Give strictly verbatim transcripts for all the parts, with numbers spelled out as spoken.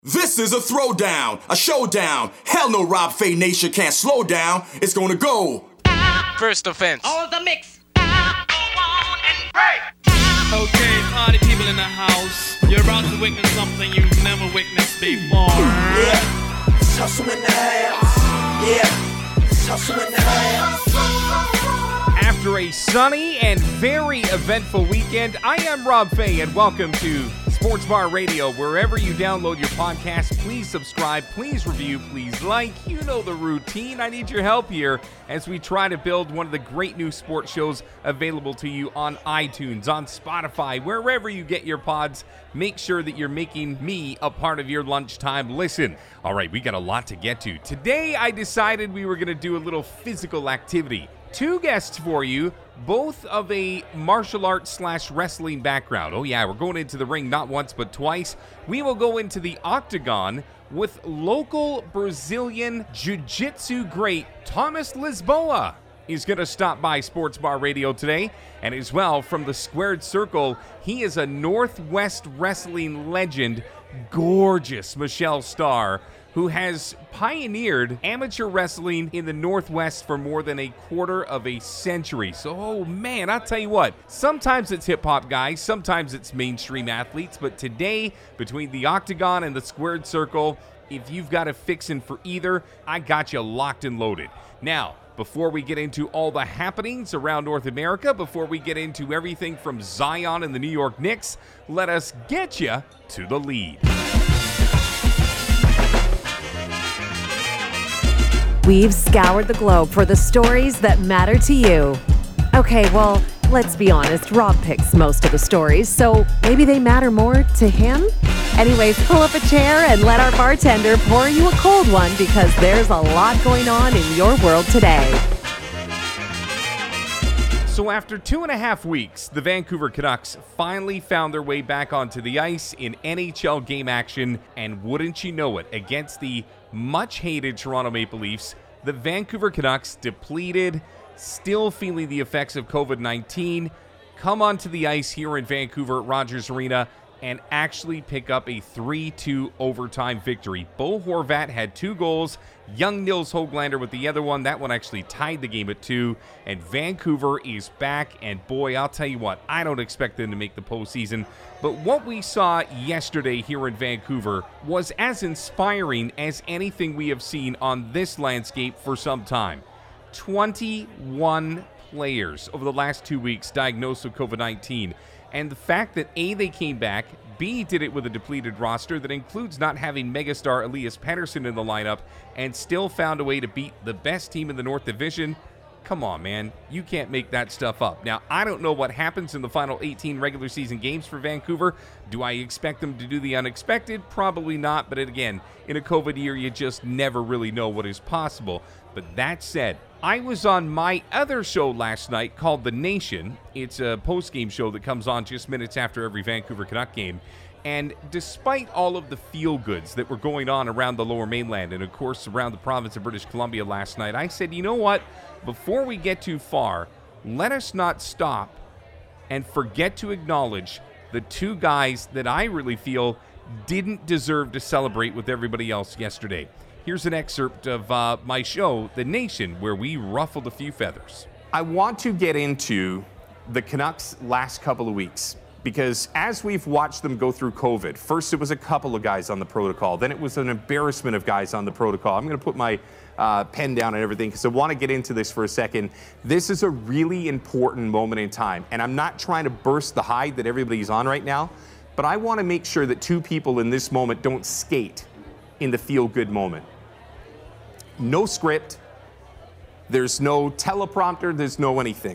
This is a throwdown, a showdown. Hell no, Rob Fay Nation can't slow down. It's gonna go. First offense. All the mix. Okay, party people in the house. You're about to witness something you've never witnessed before. Yeah, it's hustle in the house. Yeah, it's hustle in the house. After a sunny and very eventful weekend, I am Rob Fay, and welcome to Sports Bar Radio. Wherever you download your podcast, please subscribe, please review, please like. You know the routine. I need your help here as we try to build one of the great new sports shows available to you on iTunes, on Spotify, wherever you get your pods. Make sure that you're making me a part of your lunchtime listen. All right, we got a lot to get to. Today, I decided we were going to do a little physical activity. Two guests for you, both of a martial arts slash wrestling background. Oh yeah, we're going into the ring not once but twice. We will go into the octagon with local Brazilian jiu-jitsu great Thomas Lisboa. He's going to stop by Sports Bar Radio today. And as well, from the Squared Circle, he is a Northwest wrestling legend, gorgeous Michelle Starr, who has pioneered amateur wrestling in the Northwest for more than a quarter of a century. So, oh man, I'll tell you what, sometimes it's hip-hop guys, sometimes it's mainstream athletes, but today, between the Octagon and the Squared Circle, if you've got a fixin' for either, I got you locked and loaded. Now, before we get into all the happenings around North America, before we get into everything from Zion and the New York Knicks, let us get you to the lead. We've scoured the globe for the stories that matter to you. Okay, well, let's be honest, Rob picks most of the stories, so maybe they matter more to him? Anyways, pull up a chair and let our bartender pour you a cold one because there's a lot going on in your world today. So after two and a half weeks, the Vancouver Canucks finally found their way back onto the ice in N H L game action, and wouldn't you know it, against the much-hated Toronto Maple Leafs, the Vancouver Canucks, depleted, still feeling the effects of covid nineteen, come onto the ice here in Vancouver at Rogers Arena and actually pick up a three two overtime victory. Bo Horvat had two goals, young Nils Höglander with the other one. That one actually tied the game at two, and Vancouver is back, and boy, I'll tell you what, I don't expect them to make the postseason, but what we saw yesterday here in Vancouver was as inspiring as anything we have seen on this landscape for some time. twenty-one players over the last two weeks diagnosed with covid nineteen. And the fact that A, they came back, B, did it with a depleted roster that includes not having megastar Elias Pettersson in the lineup, and still found a way to beat the best team in the North Division. Come on, man. You can't make that stuff up. Now, I don't know what happens in the final eighteen regular season games for Vancouver. Do I expect them to do the unexpected? Probably not. But again, in a COVID year, you just never really know what is possible. But that said, I was on my other show last night called The Nation. It's a post-game show that comes on just minutes after every Vancouver Canuck game. And despite all of the feel-goods that were going on around the Lower Mainland and, of course, around the province of British Columbia last night, I said, you know what? Before we get too far, let us not stop and forget to acknowledge the two guys that I really feel didn't deserve to celebrate with everybody else yesterday. Here's an excerpt of uh, my show, The Nation, where we ruffled a few feathers. I want to get into the Canucks' last couple of weeks, because as we've watched them go through COVID, first it was a couple of guys on the protocol, then it was an embarrassment of guys on the protocol. I'm going to put my uh, pen down and everything because I want to get into this for a second. This is a really important moment in time, and I'm not trying to burst the hide that everybody's on right now, but I want to make sure that two people in this moment don't skate in the feel-good moment. No script, there's no teleprompter, there's no anything.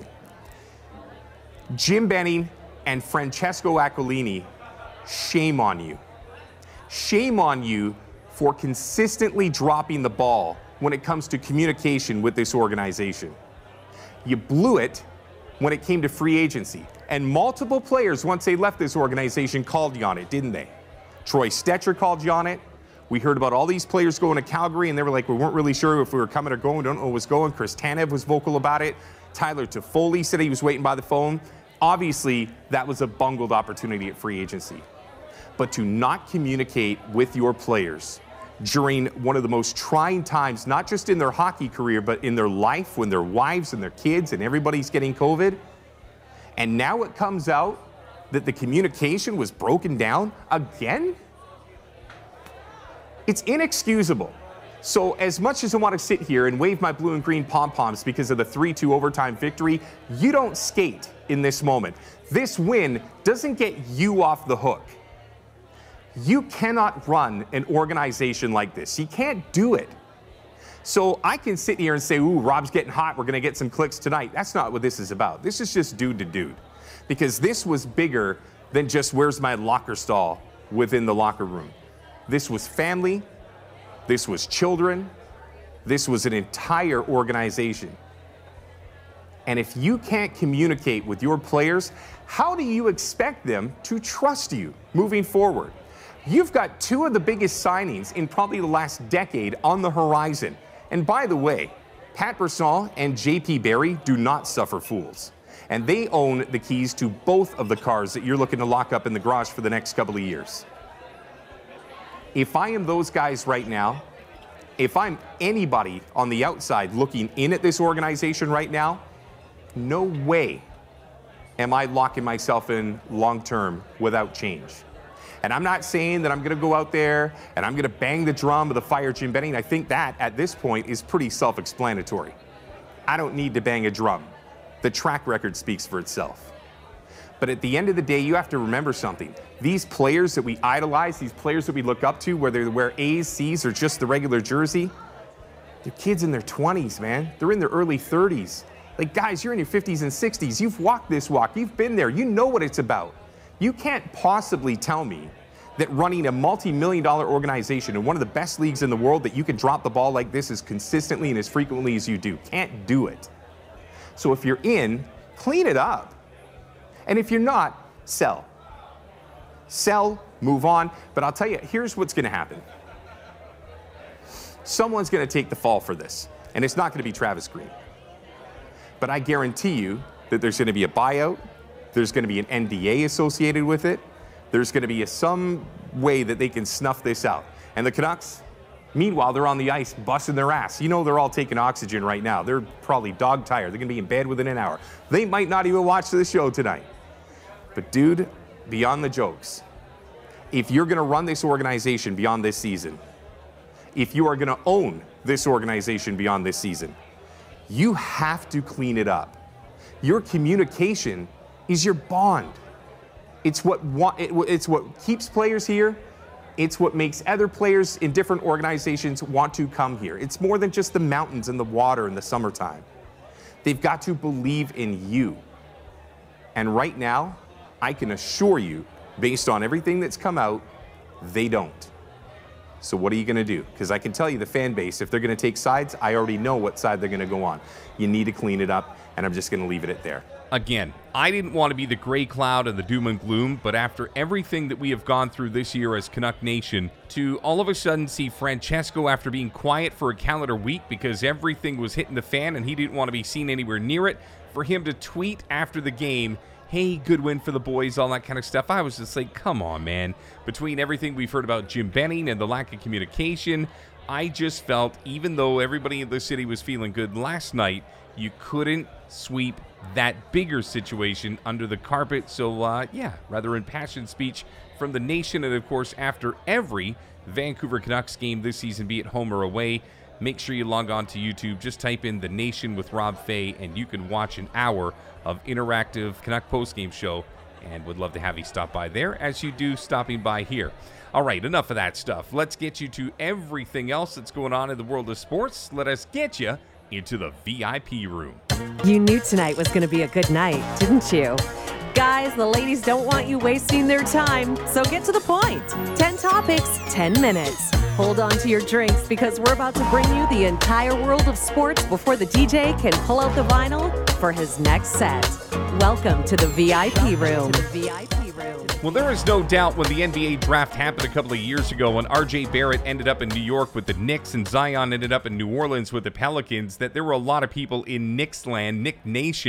Jim Benning and Francesco Aquilini, shame on you. Shame on you for consistently dropping the ball when it comes to communication with this organization. You blew it when it came to free agency. And multiple players, once they left this organization, called you on it, didn't they? Troy Stecher called you on it. We heard about all these players going to Calgary, and they were like, we weren't really sure if we were coming or going. Don't know what was going. Chris Tanev was vocal about it. Tyler Toffoli said he was waiting by the phone. Obviously, that was a bungled opportunity at free agency. but to not communicate with your players during one of the most trying times, not just in their hockey career, but in their life, when their wives and their kids and everybody's getting COVID. And now it comes out that the communication was broken down again? It's inexcusable. So as much as I want to sit here and wave my blue and green pom-poms because of the three two overtime victory, you don't skate in this moment. This win doesn't get you off the hook. You cannot run an organization like this. You can't do it. So I can sit here and say, ooh, Rob's getting hot. We're going to get some clicks tonight. That's not what this is about. This is just dude to dude. Because this was bigger than just where's my locker stall within the locker room. This was family. This was children. This was an entire organization. And if you can't communicate with your players, how do you expect them to trust you moving forward? You've got two of the biggest signings in probably the last decade on the horizon. And by the way, Pat Brisson and J P Barry do not suffer fools. And they own the keys to both of the cars that you're looking to lock up in the garage for the next couple of years. If I am those guys right now, if I'm anybody on the outside looking in at this organization right now, no way am I locking myself in long-term without change. And I'm not saying that I'm going to go out there and I'm going to bang the drum of the fire Jim Benning. I think that, at this point, is pretty self-explanatory. I don't need to bang a drum. The track record speaks for itself. But at the end of the day, you have to remember something. These players that we idolize, these players that we look up to, whether they wear A's, C's, or just the regular jersey, they're kids in their twenties, man. They're in their early thirties. Like, guys, you're in your fifties and sixties. You've walked this walk. You've been there. You know what it's about. You can't possibly tell me that running a multi-million dollar organization in one of the best leagues in the world that you can drop the ball like this as consistently and as frequently as you do. Can't do it. So if you're in, clean it up. And if you're not, sell. Sell, move on. But I'll tell you, here's what's going to happen. Someone's going to take the fall for this, and it's not going to be Travis Green. But I guarantee you that there's going to be a buyout. There's going to be an N D A associated with it. There's going to be a, some way that they can snuff this out. And the Canucks, meanwhile, they're on the ice busting their ass. You know they're all taking oxygen right now. They're probably dog tired. They're going to be in bed within an hour. They might not even watch the show tonight. But dude, beyond the jokes, if you're going to run this organization beyond this season, if you are going to own this organization beyond this season, you have to clean it up. Your communication is your bond. It's what it's what keeps players here. It's what makes other players in different organizations want to come here. It's more than just the mountains and the water in the summertime. They've got to believe in you. And right now, I can assure you, based on everything that's come out, they don't. So what are you going to do? Because I can tell you the fan base, if they're going to take sides, I already know what side they're going to go on. You need to clean it up, and I'm just going to leave it at there. Again, I didn't want to be the gray cloud and the doom and gloom, but after everything that we have gone through this year as Canuck Nation, to all of a sudden see Francesco, after being quiet for a calendar week because everything was hitting the fan and he didn't want to be seen anywhere near it, for him to tweet after the game, hey, good win for the boys, all that kind of stuff. I was just like, come on, man. Between everything we've heard about Jim Benning and the lack of communication, I just felt, even though everybody in the city was feeling good last night, you couldn't sweep that bigger situation under the carpet. So, uh, yeah, rather impassioned speech from the nation. And, of course, after every Vancouver Canucks game this season, be it home or away, make sure you log on to YouTube. Just type in The Nation with Rob Fay, and you can watch an hour of interactive Canuck postgame show. And would love to have you stop by there, as you do stopping by here. All right, enough of that stuff. Let's get you to everything else that's going on in the world of sports. Let us get you into the V I P room. You knew tonight was going to be a good night, didn't you? Guys, the ladies don't want you wasting their time, so get to the point. ten topics, ten minutes. Hold on to your drinks because we're about to bring you the entire world of sports before the D J can pull out the vinyl for his next set. Welcome to the V I P room. To the V I P room. Well, there is no doubt when the N B A draft happened a couple of years ago, when R J Barrett ended up in New York with the Knicks and Zion ended up in New Orleans with the Pelicans, that there were a lot of people in Knicks land, Knick Nation,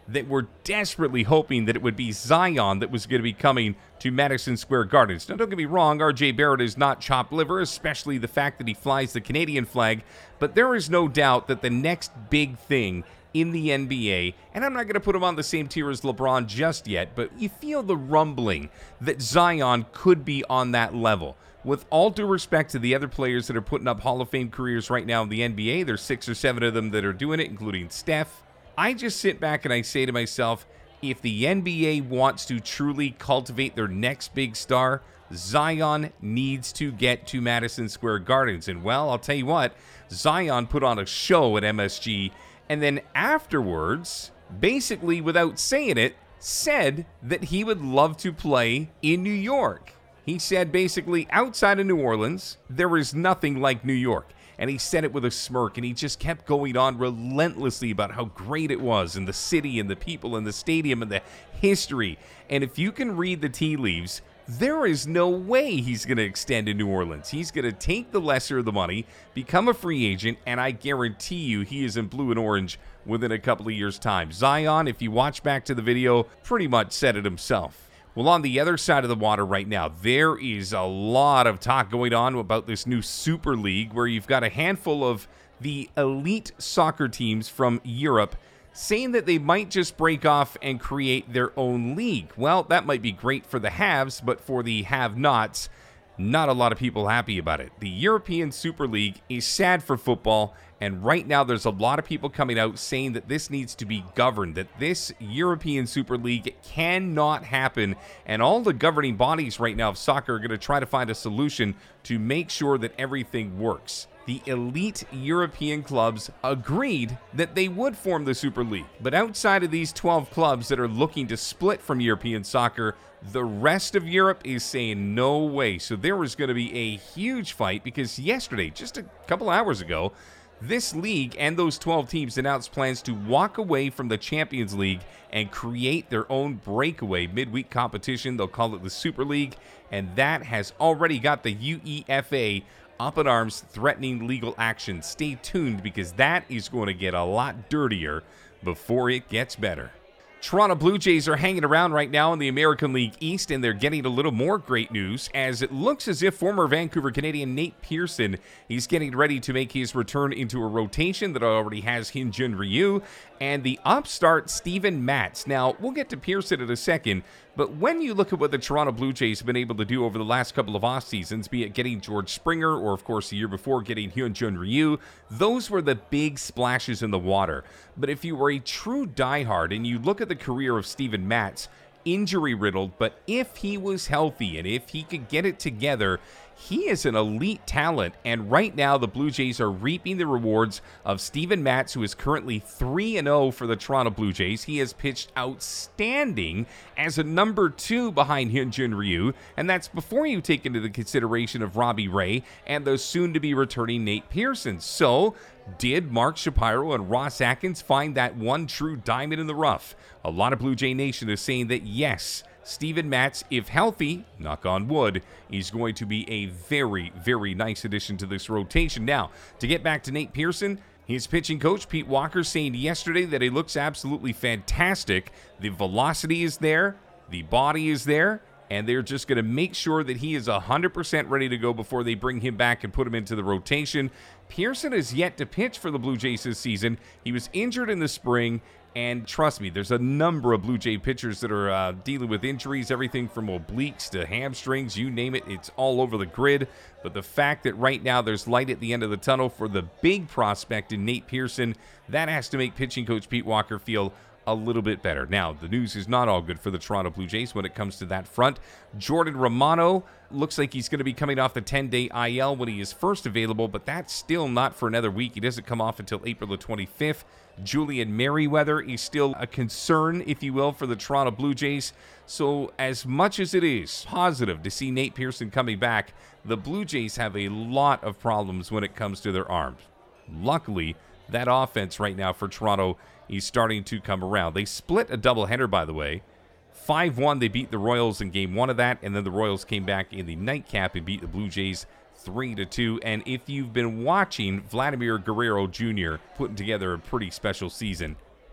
that were desperately hoping that it would be Zion that was going to be coming to Madison Square Gardens. Now, don't get me wrong, R J Barrett is not chopped liver, especially the fact that he flies the Canadian flag, but there is no doubt that the next big thing in the N B A, and I'm not going to put him on the same tier as LeBron just yet, but you feel the rumbling that Zion could be on that level. With all due respect to the other players that are putting up Hall of Fame careers right now in the N B A, there's six or seven of them that are doing it, including Steph. I just sit back and I say to myself, if the N B A wants to truly cultivate their next big star, Zion needs to get to Madison Square Gardens. And well, I'll tell you what, Zion put on a show at M S G, and then afterwards, basically without saying it, said that he would love to play in New York. He said basically, outside of New Orleans, there is nothing like New York. And he said it with a smirk, and he just kept going on relentlessly about how great it was, and the city, and the people, and the stadium, and the history. And if you can read the tea leaves, there is no way he's going to extend to New Orleans. He's going to take the lesser of the money, become a free agent, and I guarantee you he is in blue and orange within a couple of years' time. Zion, if you watch back to the video, pretty much said it himself. Well, on the other side of the water right now, there is a lot of talk going on about this new Super League where you've got a handful of the elite soccer teams from Europe saying that they might just break off and create their own league. Well, that might be great for the haves, but for the have-nots, not a lot of people happy about it. The European Super League is sad for football, and right now there's a lot of people coming out saying that this needs to be governed, that this European Super League cannot happen, and all the governing bodies right now of soccer are going to try to find a solution to make sure that everything works. The elite European clubs agreed that they would form the Super League, but outside of these twelve clubs that are looking to split from European soccer, the rest of Europe is saying no way. So there is going to be a huge fight because yesterday, just a couple hours ago, this league and those twelve teams announced plans to walk away from the Champions League and create their own breakaway midweek competition. They'll call it the Super League, and that has already got the U E F A up in arms, threatening legal action. Stay tuned because that is going to get a lot dirtier before it gets better. Toronto Blue Jays are hanging around right now in the American League East, and they're getting a little more great news as it looks as if former Vancouver Canadian Nate Pearson, he's getting ready to make his return into a rotation that already has Hyunjin Ryu and the upstart Steven Matz. Now, we'll get to Pearson in a second, but when you look at what the Toronto Blue Jays have been able to do over the last couple of off seasons, be it getting George Springer or, of course, the year before getting Hyunjin Ryu, those were the big splashes in the water. But if you were a true diehard and you look at the career of Steven Matz, injury-riddled, but if he was healthy and if he could get it together, he is an elite talent, and right now the Blue Jays are reaping the rewards of Steven Matz, who is currently three and oh for the Toronto Blue Jays. He has pitched outstanding as a number two behind Hyunjin Ryu, and that's before you take into the consideration of Robbie Ray and the soon-to-be returning Nate Pearson. So, did Mark Shapiro and Ross Atkins find that one true diamond in the rough? A lot of Blue Jay Nation is saying that yes, Steven Matz, if healthy, knock on wood, is going to be a very, very nice addition to this rotation. Now, to get back to Nate Pearson, his pitching coach, Pete Walker, saying yesterday that he looks absolutely fantastic. The velocity is there, the body is there, and they're just going to make sure that he is one hundred percent ready to go before they bring him back and put him into the rotation. Pearson has yet to pitch for the Blue Jays this season. He was injured in the spring, and trust me, there's a number of Blue Jay pitchers that are uh, dealing with injuries, everything from obliques to hamstrings, you name it, it's all over the grid. But the fact that right now there's light at the end of the tunnel for the big prospect in Nate Pearson, that has to make pitching coach Pete Walker feel a little bit better. Now, the news is not all good for the Toronto Blue Jays when it comes to that front. Jordan Romano looks like he's going to be coming off the ten-day I L when he is first available, but that's still not for another week. He doesn't come off until April the twenty-fifth. Julian Merriweather is still a concern, if you will, for the Toronto Blue Jays. So as much as it is positive to see Nate Pearson coming back, the Blue Jays have a lot of problems when it comes to their arms. Luckily, that offense right now for Toronto is starting to come around. They split a doubleheader, by the way. five one, they beat the Royals in game one of that, and then the Royals came back in the nightcap and beat the Blue Jays three to two. And if you've been watching Vladimir Guerrero Junior putting together a pretty special season,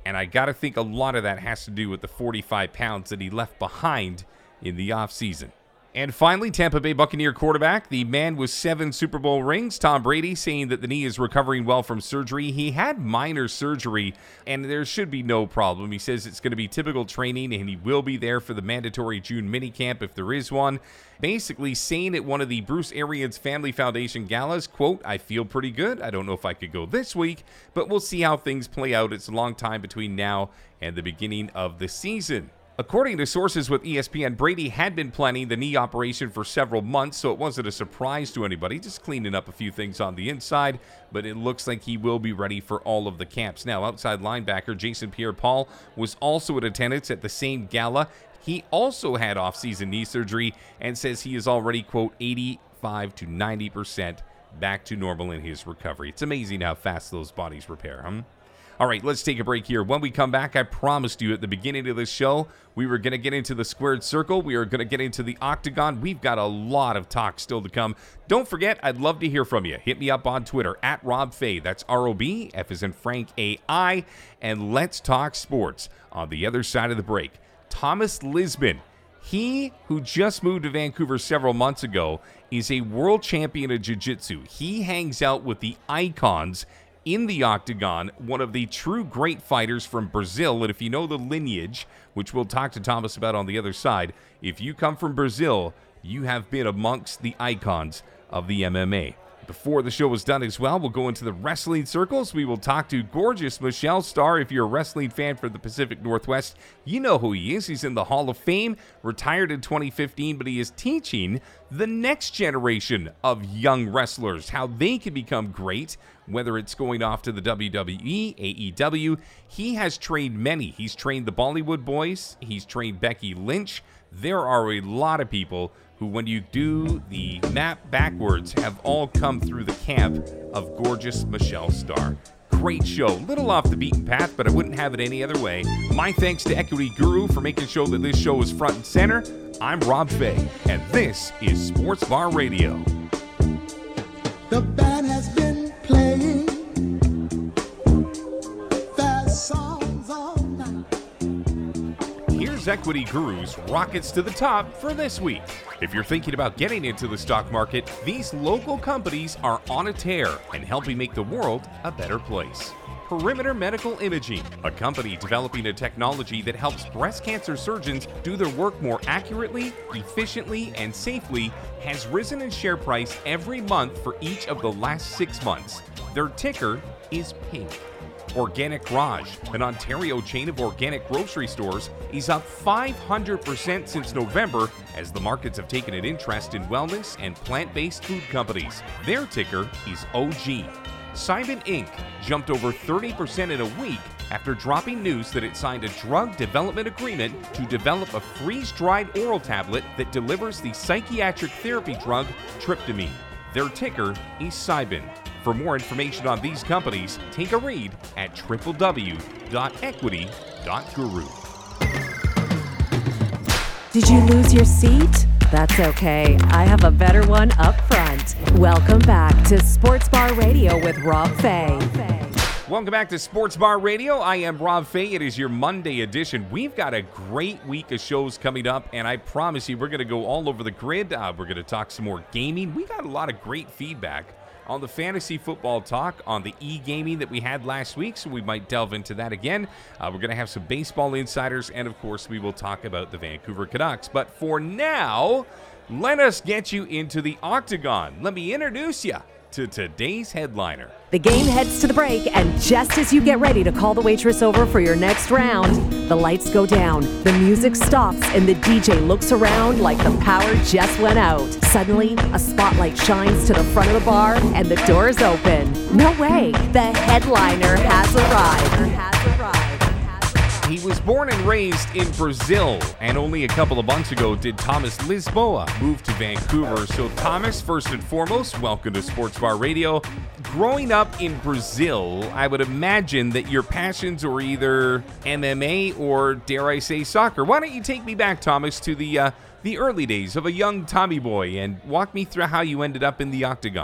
And I got to think a lot of that has to do with the forty-five pounds that he left behind in the offseason. And finally, Tampa Bay Buccaneer quarterback, the man with seven Super Bowl rings, Tom Brady, saying that the knee is recovering well from surgery. He had minor surgery, and there should be no problem. He says it's going to be typical training, and he will be there for the mandatory June minicamp if there is one. Basically saying at one of the Bruce Arians Family Foundation galas, quote, I feel pretty good. I don't know if I could go this week, but we'll see how things play out. It's a long time between now and the beginning of the season. According to sources with E S P N, Brady had been planning the knee operation for several months, so it wasn't a surprise to anybody, just cleaning up a few things on the inside, but it looks like he will be ready for all of the camps. Now, outside linebacker Jason Pierre-Paul was also in attendance at the same gala. He also had off-season knee surgery and says he is already, quote, eighty-five to ninety percent back to normal in his recovery. It's amazing how fast those bodies repair, huh? All right, let's take a break here. When we come back, I promised you at the beginning of this show, we were going to get into the squared circle. We are going to get into the octagon. We've got a lot of talk still to come. Don't forget, I'd love to hear from you. Hit me up on Twitter, at Rob Fay. That's R O B, F as in Frank, A I. And let's talk sports. On the other side of the break, Thomas Lisbon. He, who just moved to Vancouver several months ago, is a world champion of jiu-jitsu. He hangs out with the icons in the octagon, one of the true great fighters from Brazil. And if you know the lineage, which we'll talk to Thomas about on the other side, if you come from Brazil, you have been amongst the icons of the M M A. Before the show is done as well, we'll go into the wrestling circles. We will talk to gorgeous Michelle Starr. If you're a wrestling fan for the Pacific Northwest, you know who he is. He's in the Hall of Fame, retired in twenty fifteen, but he is teaching the next generation of young wrestlers how they can become great, whether it's going off to the W W E, A E W. He has trained many. He's trained the Bollywood Boys. He's trained Becky Lynch. There are a lot of people who, when you do the map backwards, have all come through the camp of gorgeous Michelle Starr. Great show. Little off the beaten path, but I wouldn't have it any other way. My thanks to Equity Guru for making sure that this show is front and center. I'm Rob Fay, and this is Sports Bar Radio. The band has been playing fast songs all night. Here's Equity Guru's Rockets to the Top for this week. If you're thinking about getting into the stock market, these local companies are on a tear and helping make the world a better place. Perimeter Medical Imaging, a company developing a technology that helps breast cancer surgeons do their work more accurately, efficiently, and safely, has risen in share price every month for each of the last six months. Their ticker is pink. Organic Garage, an Ontario chain of organic grocery stores, is up five hundred percent since November as the markets have taken an interest in wellness and plant-based food companies. Their ticker is O G. Simon Incorporated jumped over thirty percent in a week after dropping news that it signed a drug development agreement to develop a freeze-dried oral tablet that delivers the psychiatric therapy drug tryptamine. Their ticker is Cybin. For more information on these companies, take a read at w w w dot equity dot guru. Did you lose your seat? That's okay. I have a better one up front. Welcome back to Sports Bar Radio with Rob Fay. Welcome back to Sports Bar Radio. I am Rob Fay. It is your Monday edition. We've got a great week of shows coming up, and I promise you we're going to go all over the grid. Uh, we're going to talk some more gaming. We got a lot of great feedback on the fantasy football talk, on the e-gaming that we had last week, so we might delve into that again. Uh, we're going to have some baseball insiders, and of course, we will talk about the Vancouver Canucks. But for now, let us get you into the octagon. Let me introduce you to today's headliner. The game heads to the break, and just as you get ready to call the waitress over for your next round, the lights go down, the music stops, and the D J looks around like the power just went out. Suddenly, a spotlight shines to the front of the bar, and the doors open. No way! The headliner has arrived. Has arrived. He was born and raised in Brazil, and only a couple of months ago did Thomas Lisboa move to Vancouver. So Thomas, first and foremost, welcome to Sports Bar Radio. Growing up in Brazil, I would imagine that your passions were either M M A or, dare I say, soccer. Why don't you take me back, Thomas, to the uh, the early days of a young Tommy boy and walk me through how you ended up in the octagon?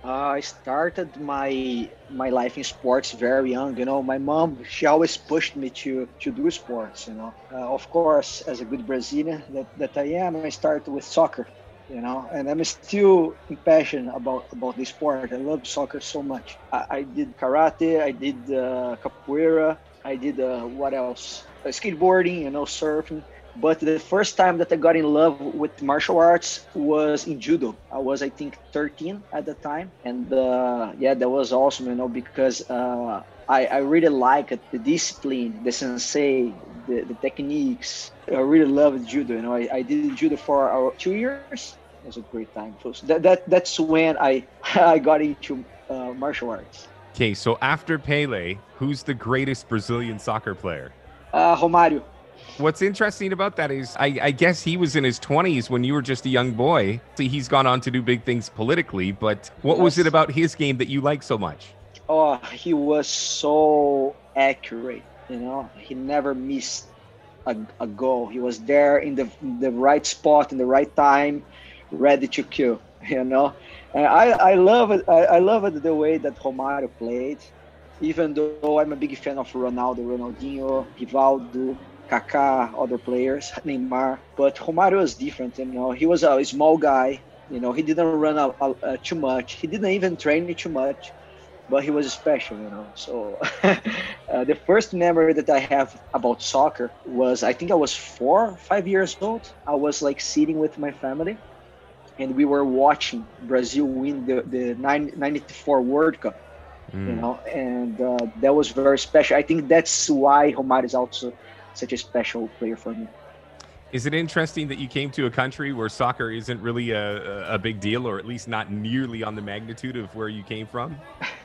Uh, I started my my life in sports very young. You know, my mom, she always pushed me to to do sports. You know, uh, of course, as a good Brazilian that, that I am, I started with soccer. You know, and I'm still passionate about about the sport. I love soccer so much. I, I did karate, I did uh, capoeira, I did uh, what else? Uh, skateboarding, you know, surfing. But the first time that I got in love with martial arts was in judo. I was, I think, thirteen at the time, and uh, yeah, that was awesome, you know, because uh, I, I really liked the discipline, the sensei, the, the techniques. I really loved judo. You know, I, I did judo for uh, two years. It was a great time. So that, that that's when I I got into uh, martial arts. Okay, so after Pele, who's the greatest Brazilian soccer player? Uh, Romário. What's interesting about that is I, I guess he was in his twenties when you were just a young boy. See, he's gone on to do big things politically, but what yes. was it about his game that you like so much? Oh, he was so accurate. You know, he never missed a, a goal. He was there in the the right spot in the right time, ready to kill. You know, and I I love it. I, I love it the way that Romário played. Even though I'm a big fan of Ronaldo, Ronaldinho, Rivaldo, Kaká, other players, Neymar, but Romário was different. You know, he was a small guy. You know, he didn't run a, a, a too much. He didn't even train too much, but he was special. You know, so uh, the first memory that I have about soccer was I think I was four, five years old. I was like sitting with my family, and we were watching Brazil win the the ninety-four World Cup. Mm. You know, and uh, that was very special. I think that's why Romário is also such a special player for me. Is it interesting that you came to a country where soccer isn't really a, a big deal, or at least not nearly on the magnitude of where you came from?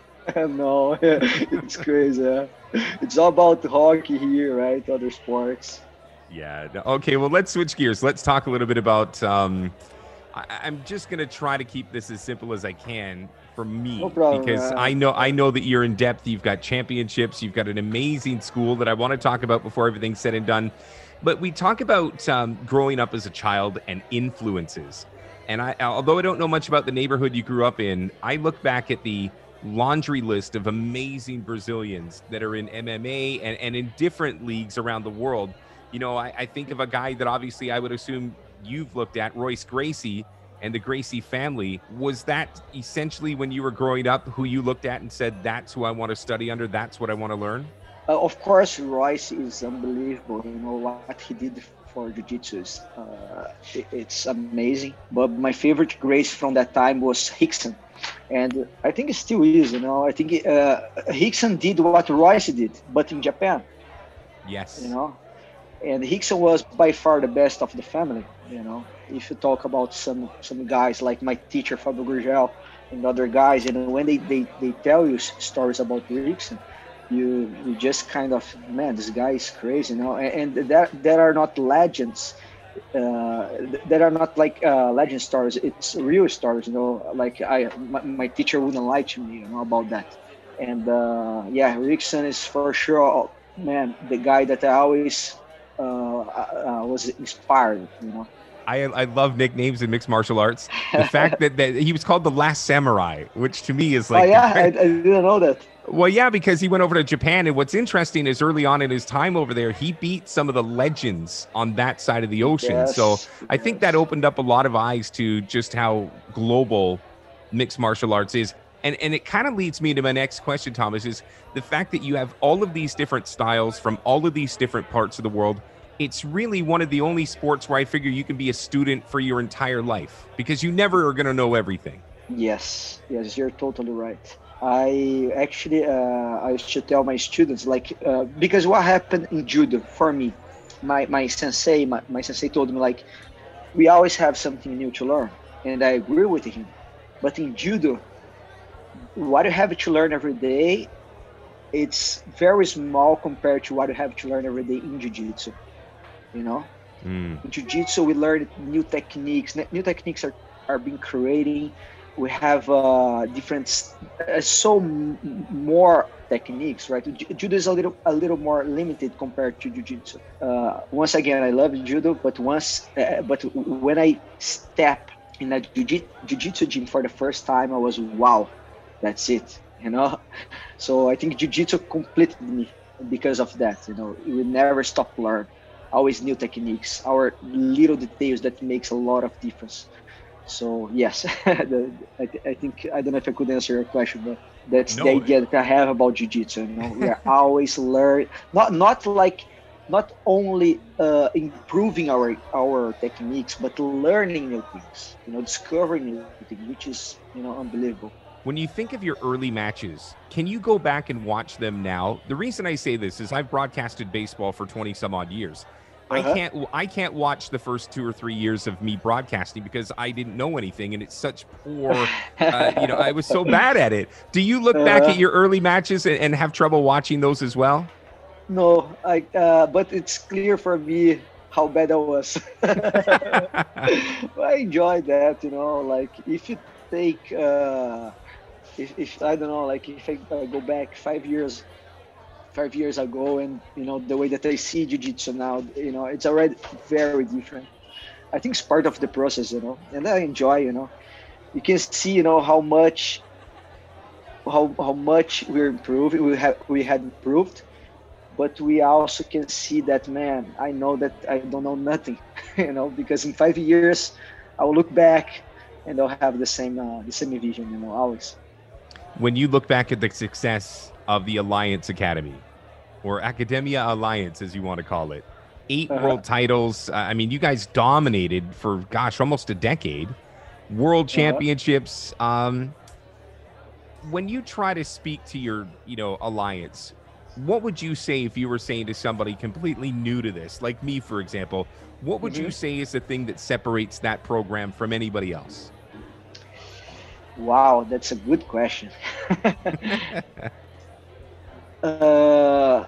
No, it's crazy. Huh? It's all about hockey here, right? Other sports. Yeah. Okay, well, let's switch gears. Let's talk a little bit about... Um, I, I'm just going to try to keep this as simple as I can for me, no problem, because man. I know I know that you're in depth. You've got championships. You've got an amazing school that I want to talk about before everything's said and done. But we talk about um, growing up as a child and influences. And I, although I don't know much about the neighborhood you grew up in, I look back at the laundry list of amazing Brazilians that are in M M A and, and in different leagues around the world. You know, I, I think of a guy that obviously I would assume you've looked at, Royce Gracie, and the Gracie family. Was that essentially when you were growing up who you looked at and said, that's who I want to study under, that's what I want to learn? Uh, of course, Royce is unbelievable. You know, what he did for Jiu-Jitsu is uh, it, it's amazing. But my favorite Gracie from that time was Rickson. And I think it still is, you know. I think uh, Rickson did what Royce did, but in Japan. Yes. You know, and Rickson was by far the best of the family, you know. If you talk about some some guys like my teacher Fabio Gurgel and other guys, you know, when they, they, they tell you stories about Rickson, you you just kind of, man, this guy is crazy, you know. And, and that that are not legends, uh, that are not like uh, legend stories. It's real stories, you know. Like I, my, my teacher wouldn't lie to me, you know, about that. And uh, yeah, Rickson is for sure, man, the guy that I always uh, uh, was inspired, you know. I, I love nicknames in mixed martial arts. The fact that, that he was called the Last Samurai, which to me is like... Oh, yeah, I, I didn't know that. Well, yeah, because he went over to Japan. And what's interesting is early on in his time over there, he beat some of the legends on that side of the ocean. Yes, so I yes. think that opened up a lot of eyes to just how global mixed martial arts is. And, and it kind of leads me to my next question, Thomas, is the fact that you have all of these different styles from all of these different parts of the world. It's really one of the only sports where I figure you can be a student for your entire life because you never are going to know everything. Yes, yes, you're totally right. I actually, uh, I used to tell my students, like, uh, because what happened in judo for me, my, my sensei, my, my sensei told me, like, we always have something new to learn. And I agree with him. But in judo, what you have to learn every day, it's very small compared to what you have to learn every day in jiu-jitsu. You know, mm. in jiu-jitsu we learn new techniques. New techniques are, are being created. We have uh, different, uh, so m- more techniques, right? Judo is a little a little more limited compared to jiu-jitsu. Uh, once again, I love judo, but once, uh, but when I step in a jiu- jiu-jitsu gym for the first time, I was, wow, that's it, you know. So I think jiu-jitsu completed me because of that. You know, we never stop learning, always new techniques, our little details that makes a lot of difference. So yes, the, I, th- I think I don't know if I could answer your question, but that's the No. idea that I have about jiu-jitsu. You know, we are always learn, not not like not only uh, improving our our techniques, but learning new things. You know, discovering new things, which is, you know, unbelievable. When you think of your early matches, can you go back and watch them now? The reason I say this is I've broadcasted baseball for twenty some odd years. I Uh-huh. can't I can't watch the first two or three years of me broadcasting because I didn't know anything, and it's such poor, uh, you know, I was so bad at it. Do you look back Uh-huh. at your early matches and, and have trouble watching those as well? No, I uh, but it's clear for me how bad I was. I enjoy that, you know. Like if you take, uh, if, if I don't know, like if I uh, go back five years, five years ago, and you know the way that I see jiu-jitsu now, you know, it's already very different. I think it's part of the process, you know, and I enjoy, you know. You can see, you know, how much, how how much we're improving. We have we had improved, but we also can see that, man, I know that I don't know nothing, you know, because in five years, I'll look back and I'll have the same uh, the same vision, you know, always. When you look back at the success of the Alliance Academy, or Academia Alliance, as you want to call it, eight Uh-huh. world titles. Uh, I mean, you guys dominated for, gosh, almost a decade. World championships. Um, when you try to speak to your, you know, alliance, what would you say if you were saying to somebody completely new to this, like me, for example? What would you say is the thing that separates that program from anybody else? Wow, that's a good question. uh,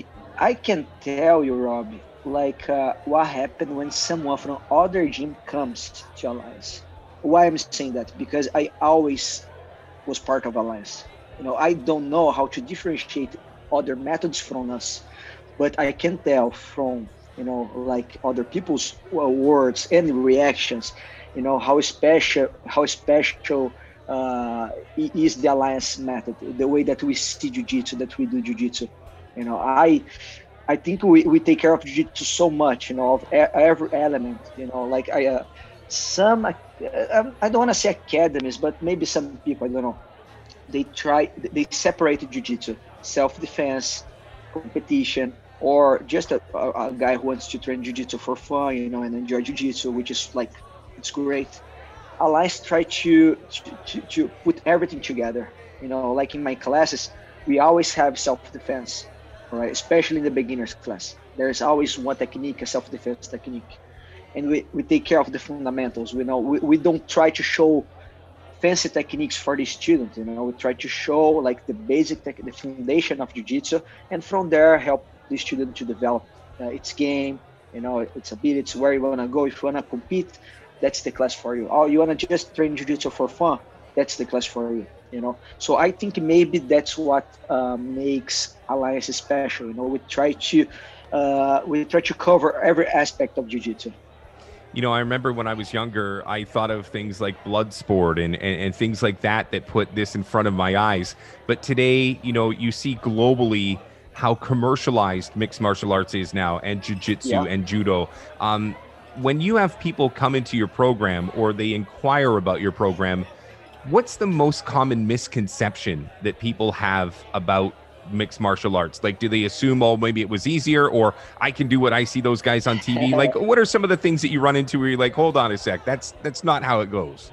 I can tell you, Robbie, like uh, what happened when someone from other gym comes to Alliance. Why I'm saying that? Because I always was part of Alliance. You know, I don't know how to differentiate other methods from us, but I can tell from, you know, like other people's uh, words and reactions, you know, how special, how special uh, i- is the Alliance method, the way that we see Jiu-Jitsu, that we do Jiu-Jitsu. You know, I, I think we, we take care of Jiu-Jitsu so much, you know, of e- every element, you know, like I, uh, some, I, I don't want to say academies, but maybe some people, I don't know, they try, they separated Jiu-Jitsu, self-defense, competition, or just a, a, a guy who wants to train Jiu-Jitsu for fun, you know, and enjoy Jiu-Jitsu, which is like, it's great. Alliance try to, to, to put everything together, you know, like in my classes, we always have self-defense, right? Especially in the beginners class. There's always one technique, a self-defense technique. And we, we take care of the fundamentals. We know we, we don't try to show fancy techniques for the student, you know, we try to show like the basic tech, the foundation of jiu-jitsu, and from there help the student to develop uh, its game, you know, its abilities, where you want to go. If you want to compete, that's the class for you. Oh, you want to just train jiu-jitsu for fun, that's the class for you, you know. So I think maybe that's what uh, makes Alliance special, you know. We try to uh, we try to cover every aspect of jiu-jitsu. You know, I remember when I was younger, I thought of things like Bloodsport and, and, and things like that that put this in front of my eyes. But today, you know, you see globally how commercialized mixed martial arts is now, and jiu-jitsu Yeah. and judo. Um, when you have people come into your program or they inquire about your program, what's the most common misconception that people have about mixed martial arts? Like, do they assume, oh, maybe it was easier, or I can do what I see those guys on T V? Like, what are some of the things that you run into where you're like, hold on a sec, that's that's not how it goes?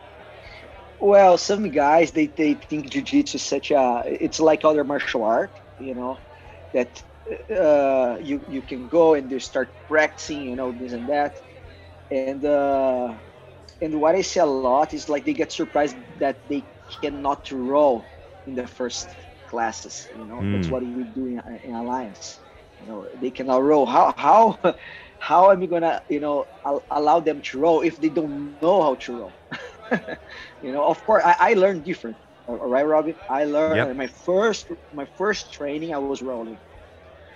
Well, some guys, they, they think jiu-jitsu is such a, it's like other martial art, you know, that uh, you, you can go and they start practicing, you know, this and that. And, uh, and what I see a lot is like they get surprised that they cannot roll in the first classes, you know. Mm. That's what we do in, in Alliance. You know, they cannot roll. How, how, how am I gonna, you know, al- allow them to roll if they don't know how to roll? You know, of course, I, I learned different. All right, Robbie. I learned Yep. my first my first training. I was rolling,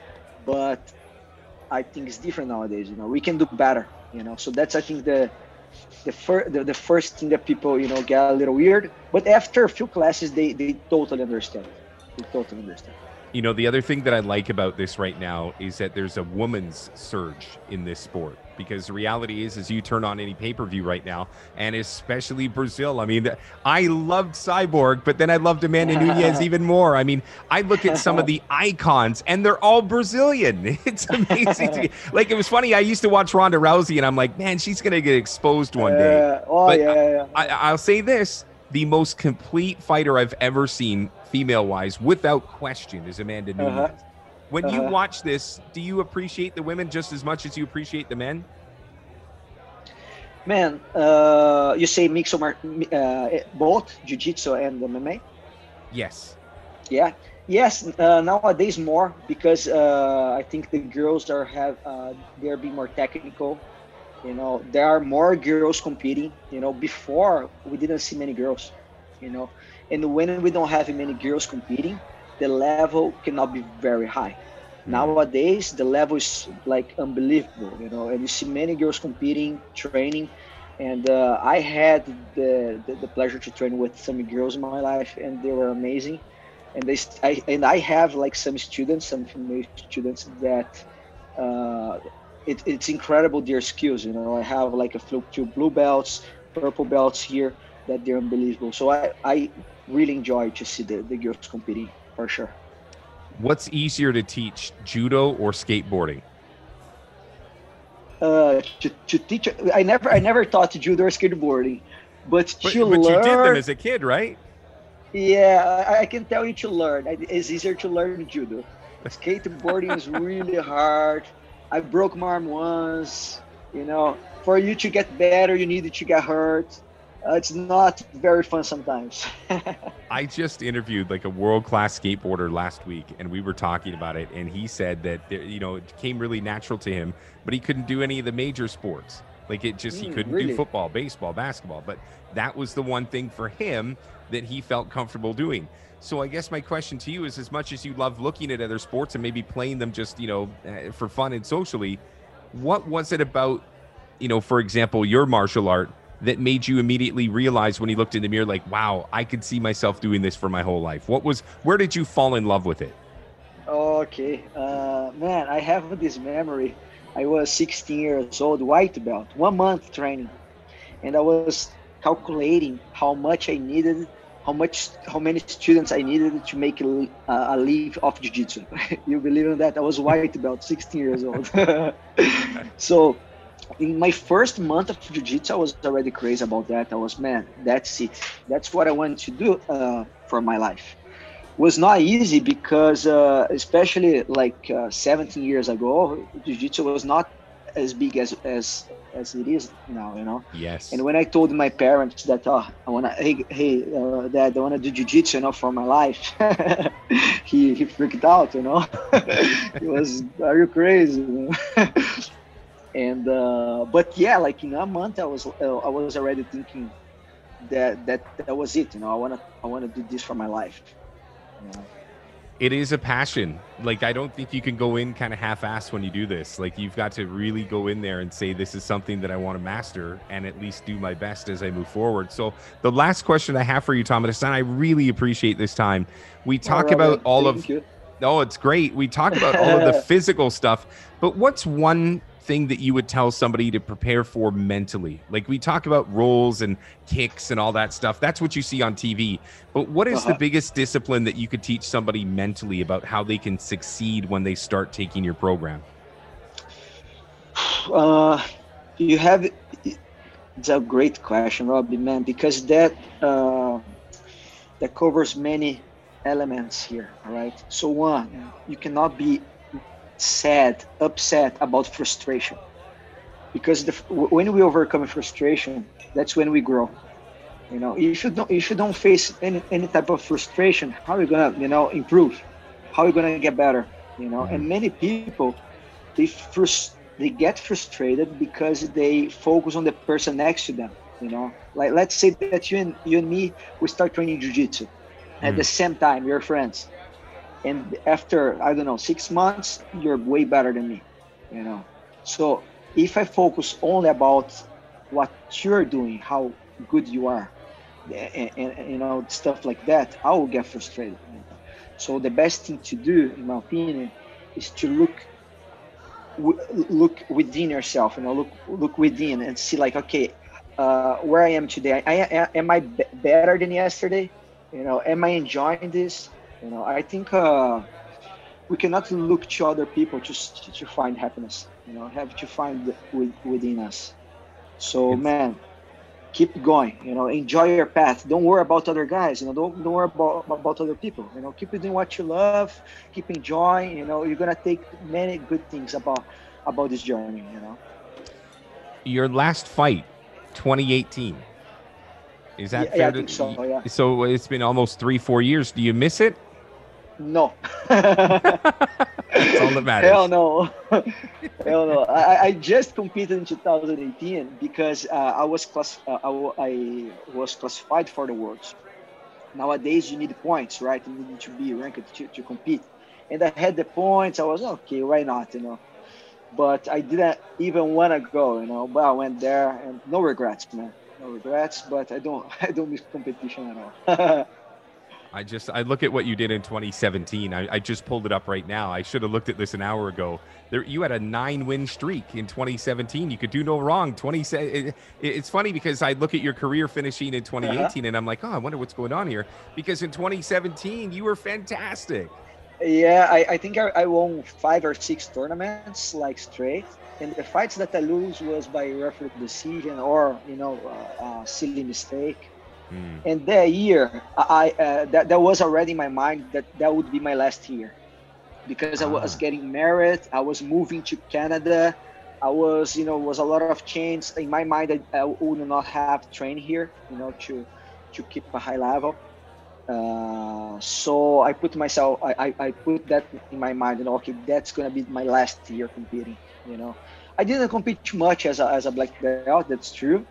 but I think it's different nowadays. You know, we can do better. You know, so that's I think the the first the, the first thing that people, you know, get a little weird. But after a few classes, they they totally understand. They totally understand. You know, the other thing that I like about this right now is that there's a woman's surge in this sport, because the reality is, is you turn on any pay-per-view right now, and especially Brazil. I mean, I loved Cyborg, but then I loved Amanda Nunes even more. I mean, I look at some of the icons, and they're all Brazilian. It's amazing. to, like, it was funny. I used to watch Ronda Rousey, and I'm like, man, she's going to get exposed one day. Uh, oh, but yeah, yeah. I, I'll say this. The most complete fighter I've ever seen, female-wise, without question, is Amanda Nunes. Uh-huh. When Uh-huh. you watch this, do you appreciate the women just as much as you appreciate the men? Man, uh, you say mix of mar- uh, both jiu-jitsu and M M A? Yes. Yeah. Yes, uh, nowadays more, because uh, I think the girls are have uh, they're being more technical. You know, there are more girls competing. You know, before we didn't see many girls. You know, and when we don't have many girls competing, the level cannot be very high. Nowadays, the level is like unbelievable. You know, and you see many girls competing, training, and uh, I had the, the the pleasure to train with some girls in my life, and they were amazing. And they, I, and I have like some students, some female students that. Uh, It, it's incredible their skills, you know. I have like a few blue belts, purple belts here that they're unbelievable. So I, I really enjoy to see the, the girls competing, for sure. What's easier to teach, judo or skateboarding? Uh, to, to teach, I never I never taught judo or skateboarding, but, But, to but learn. you did them as a kid, right? Yeah, I, I can tell you to learn. It's easier to learn judo. Skateboarding is really hard. I broke my arm once. You know, for you to get better, you need to get hurt. Uh, it's not very fun sometimes. I just interviewed like a world-class skateboarder last week, and we were talking about it, and he said that, you know, it came really natural to him, but he couldn't do any of the major sports. Like, it just, he Mm, couldn't really? do football, baseball, basketball, but that was the one thing for him that he felt comfortable doing. So I guess my question to you is, as much as you love looking at other sports and maybe playing them just, you know, uh, for fun and socially, what was it about, you know, for example, your martial art that made you immediately realize when you looked in the mirror, like, wow, I could see myself doing this for my whole life? What was, where did you fall in love with it? Okay, uh, man, I have this memory. I was sixteen years old, white belt, one month training, and I was calculating how much I needed, how much, how many students I needed to make a, a leave of jiu-jitsu. You believe in that? I was white belt, sixteen years old. So in my first month of jiu-jitsu, I was already crazy about that. I was, man, that's it. That's what I wanted to do uh, for my life. Was not easy because, uh, especially like uh, seventeen years ago, jiu-jitsu was not as big as as as it is now, you know. Yes. And when I told my parents that, oh, I wanna, hey, hey, uh, Dad, I wanna do jiu-jitsu, you know, for my life, he he freaked out, you know. He was, are you crazy? You know? And uh, but yeah, like in a month, I was uh, I was already thinking that that that was it, you know. I wanna I wanna do this for my life. You know? It is a passion. Like, I don't think you can go in kind of half-assed when you do this. Like, you've got to really go in there and say, this is something that I want to master and at least do my best as I move forward. So the last question I have for you, Thomas, and I really appreciate this time. We talk All right, about all thank of, you. oh, it's great. We talk about all of the physical stuff, but what's one thing that you would tell somebody to prepare for mentally? Like, we talk about rolls and kicks and all that stuff. That's what you see on T V. But what is Uh-huh. the biggest discipline that you could teach somebody mentally about how they can succeed when they start taking your program? Uh, you have, it's a great question, Robbie, man, because that uh, that covers many elements here. All right. So one, you cannot be sad, upset about frustration, because the, when we overcome frustration, that's when we grow. You know, if you don't, if you don't face any, any type of frustration, how are you gonna, you know, improve? How are you gonna get better? You know, and many people, they frust- they get frustrated because they focus on the person next to them. You know, like let's say that you and you and me, we start training jiu-jitsu at the same time, we're friends. And after, I don't know, six months, you're way better than me, you know. So if I focus only about what you're doing, how good you are, and, and, and you know, stuff like that, I will get frustrated. So the best thing to do, in my opinion, is to look look within yourself, you know, look look within and see like, okay, uh, where I am today. I, I am I be- better than yesterday? You know, am I enjoying this? You know, I think uh, we cannot look to other people just to find happiness. You know, have to find it with, within us. So It's- man, keep going. You know, enjoy your path. Don't worry about other guys. You know, don't don't worry about about other people. You know, keep doing what you love. Keep enjoying. You know, you're gonna take many good things about about this journey. You know. Your last fight, twenty eighteen. Is that Yeah, fair yeah, I to think so, yeah. So it's been almost three, four years. Do you miss it? No. That's all that matters. Hell no. Hell no. I, I just competed in two thousand eighteen because uh, I was class- uh, I, w- I was classified for the Worlds. Nowadays, you need points, right? You need to be ranked to, to compete. And I had the points. I was, okay, why not, you know? But I didn't even want to go, you know? But I went there, and no regrets, man. No regrets, but I don't I don't miss competition at all. I just I look at what you did in twenty seventeen. I, I just pulled it up right now. I should have looked at this an hour ago. There, you had a nine-win streak in twenty seventeen. You could do no wrong. twenty it, it's funny because I look at your career finishing in twenty eighteen, uh-huh. and I'm like, oh, I wonder what's going on here. Because in twenty seventeen, you were fantastic. Yeah, I, I think I, I won five or six tournaments like straight. And the fights that I lose was by referee decision or, you know, uh, uh, silly mistake. Mm. And that year, I uh, that, that was already in my mind that that would be my last year. Because ah. I was getting married, I was moving to Canada. I was, you know, was a lot of change. In my mind, I, I would not have trained here, you know, to, to keep a high level. Uh, so I put myself, I, I, I put that in my mind, and okay, that's gonna be my last year competing. You know, I didn't compete too much as a as a black belt. That's true,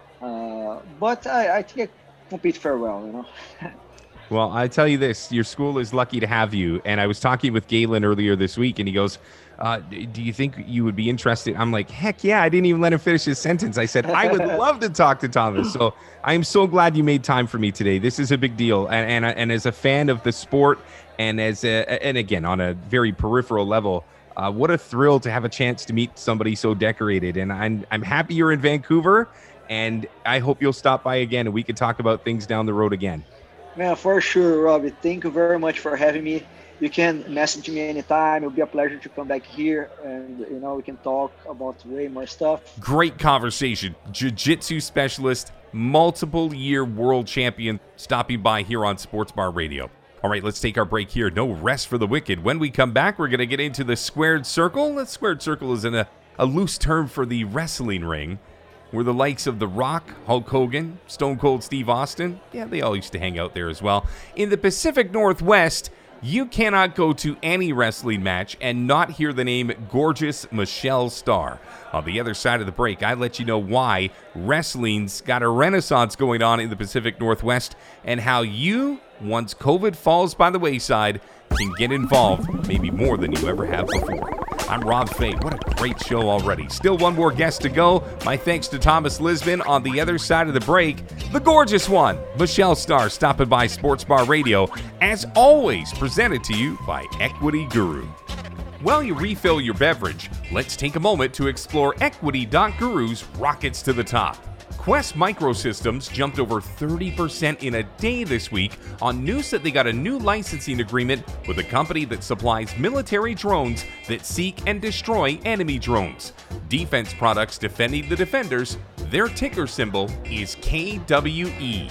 uh, but I, I think I compete very well. You know. Well, I tell you this, your school is lucky to have you. And I was talking with Galen earlier this week, and he goes, uh, do you think you would be interested? I'm like, heck yeah, I didn't even let him finish his sentence. I said, I would love to talk to Thomas. So I'm so glad you made time for me today. This is a big deal. And and, and as a fan of the sport, and as a, and again, on a very peripheral level, uh, what a thrill to have a chance to meet somebody so decorated. And I'm, I'm happy you're in Vancouver, and I hope you'll stop by again and we can talk about things down the road again. Man, for sure, Robbie. Thank you very much for having me. You can message me anytime. It'll be a pleasure to come back here, and you know we can talk about way more stuff. Great conversation. Jiu-jitsu specialist, multiple year world champion, stopping by here on Sports Bar Radio. All right, let's take our break here. No rest for the wicked. When we come back, we're going to get into the squared circle. The squared circle is in a, a loose term for the wrestling ring, where the likes of The Rock, Hulk Hogan, Stone Cold Steve Austin, yeah, they all used to hang out there as well. In the Pacific Northwest, you cannot go to any wrestling match and not hear the name Gorgeous Michelle Starr. On the other side of the break, I let you know why wrestling's got a renaissance going on in the Pacific Northwest and how you, once COVID falls by the wayside, can get involved maybe more than you ever have before. I'm Rob Fay. What a great show already. Still one more guest to go. My thanks to Thomas Lisbon. On the other side of the break, the gorgeous one, Michelle Starr, stopping by Sports Bar Radio. As always, presented to you by Equity Guru. While you refill your beverage, let's take a moment to explore Equity dot Guru's Rockets to the Top. Quest Microsystems jumped over thirty percent in a day this week on news that they got a new licensing agreement with a company that supplies military drones that seek and destroy enemy drones. Defense products defending the defenders, their ticker symbol is K W E.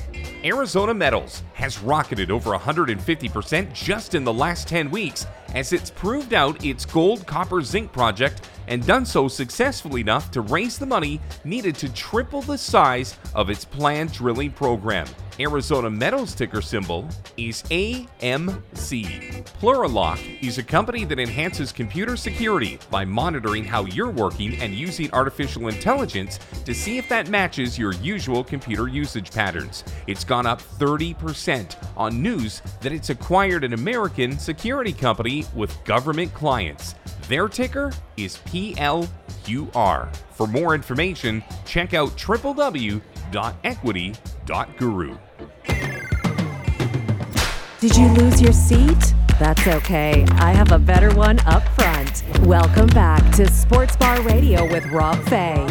Arizona Metals has rocketed over one hundred fifty percent just in the last ten weeks as it's proved out its gold, copper, zinc project and done so successfully enough to raise the money needed to triple the size of its planned drilling program. Arizona Metals ticker symbol is A M C. Pluralock is a company that enhances computer security by monitoring how you're working and using artificial intelligence to see if that matches your usual computer usage patterns. It's gone up thirty percent on news that it's acquired an American security company with government clients. Their ticker is P L you are. For more information, check out w w w dot equity dot guru. Did you lose your seat? That's okay. I have a better one up front. Welcome back to Sports Bar Radio with Rob Fay.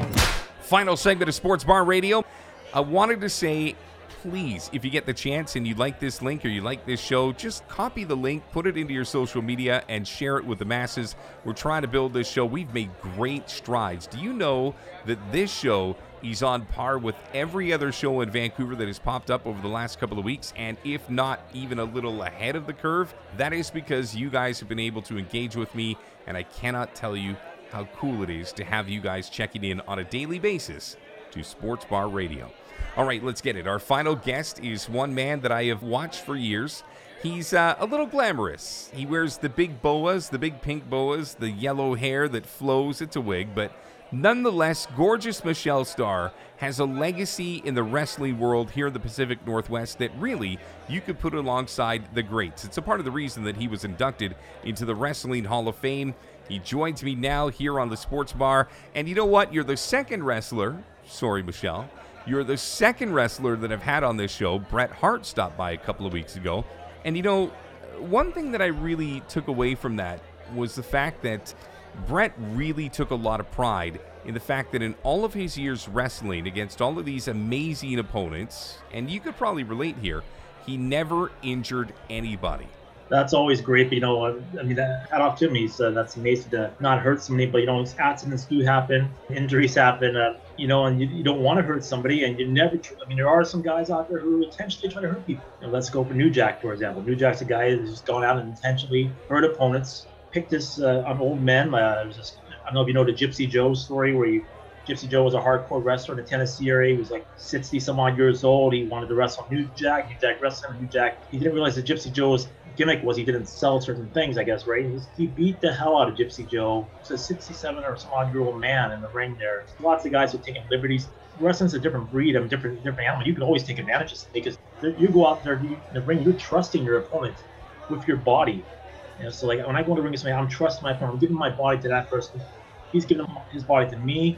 Final segment of Sports Bar Radio. I wanted to say, please, if you get the chance and you like this link or you like this show, just copy the link, put it into your social media, and share it with the masses. We're trying to build this show. We've made great strides. Do you know that this show is on par with every other show in Vancouver that has popped up over the last couple of weeks, and if not even a little ahead of the curve? That is because you guys have been able to engage with me, and I cannot tell you how cool it is to have you guys checking in on a daily basis to Sports Bar Radio. All right, let's get it. Our final guest is one man that I have watched for years. He's uh, a little glamorous. He wears the big boas, the big pink boas, the yellow hair that flows. It's a wig, but nonetheless, gorgeous Michelle Starr has a legacy in the wrestling world here in the Pacific Northwest that really you could put alongside the greats. It's a part of the reason that he was inducted into the Wrestling Hall of Fame. He joins me now here on the Sports Bar. And you know what? You're the second wrestler. Sorry, Michelle. You're the second wrestler that I've had on this show. Bret Hart stopped by a couple of weeks ago. And, you know, one thing that I really took away from that was the fact that Bret really took a lot of pride in the fact that in all of his years wrestling against all of these amazing opponents, and you could probably relate here, he never injured anybody. That's always great, but, you know, I mean, that, hat off to him. He's, uh, that's amazing to not hurt somebody, but, you know, accidents do happen, injuries happen, uh, you know, and you, you don't want to hurt somebody, and you never, I mean, there are some guys out there who intentionally try to hurt people. You know, let's go for New Jack, for example. New Jack's a guy who's just gone out and intentionally hurt opponents, picked this uh, on old men. Uh, was just, I don't know if you know the Gypsy Joe story, where he, Gypsy Joe was a hardcore wrestler in the Tennessee area. He was like sixty some odd years old. He wanted to wrestle New Jack. New Jack wrestled New Jack. He didn't realize that Gypsy Joe's gimmick was he didn't sell certain things, I guess, right? He, was, he beat the hell out of Gypsy Joe. He's a sixty-seven or some odd year old man in the ring there. Lots of guys are taking liberties. Wrestling's a different breed, a different different animal. You can always take advantage of it because you go out there you, in the ring, you're trusting your opponent with your body. You know, so like when I go to the ring with somebody, I'm trusting my opponent. I'm giving my body to that person. He's giving his body to me.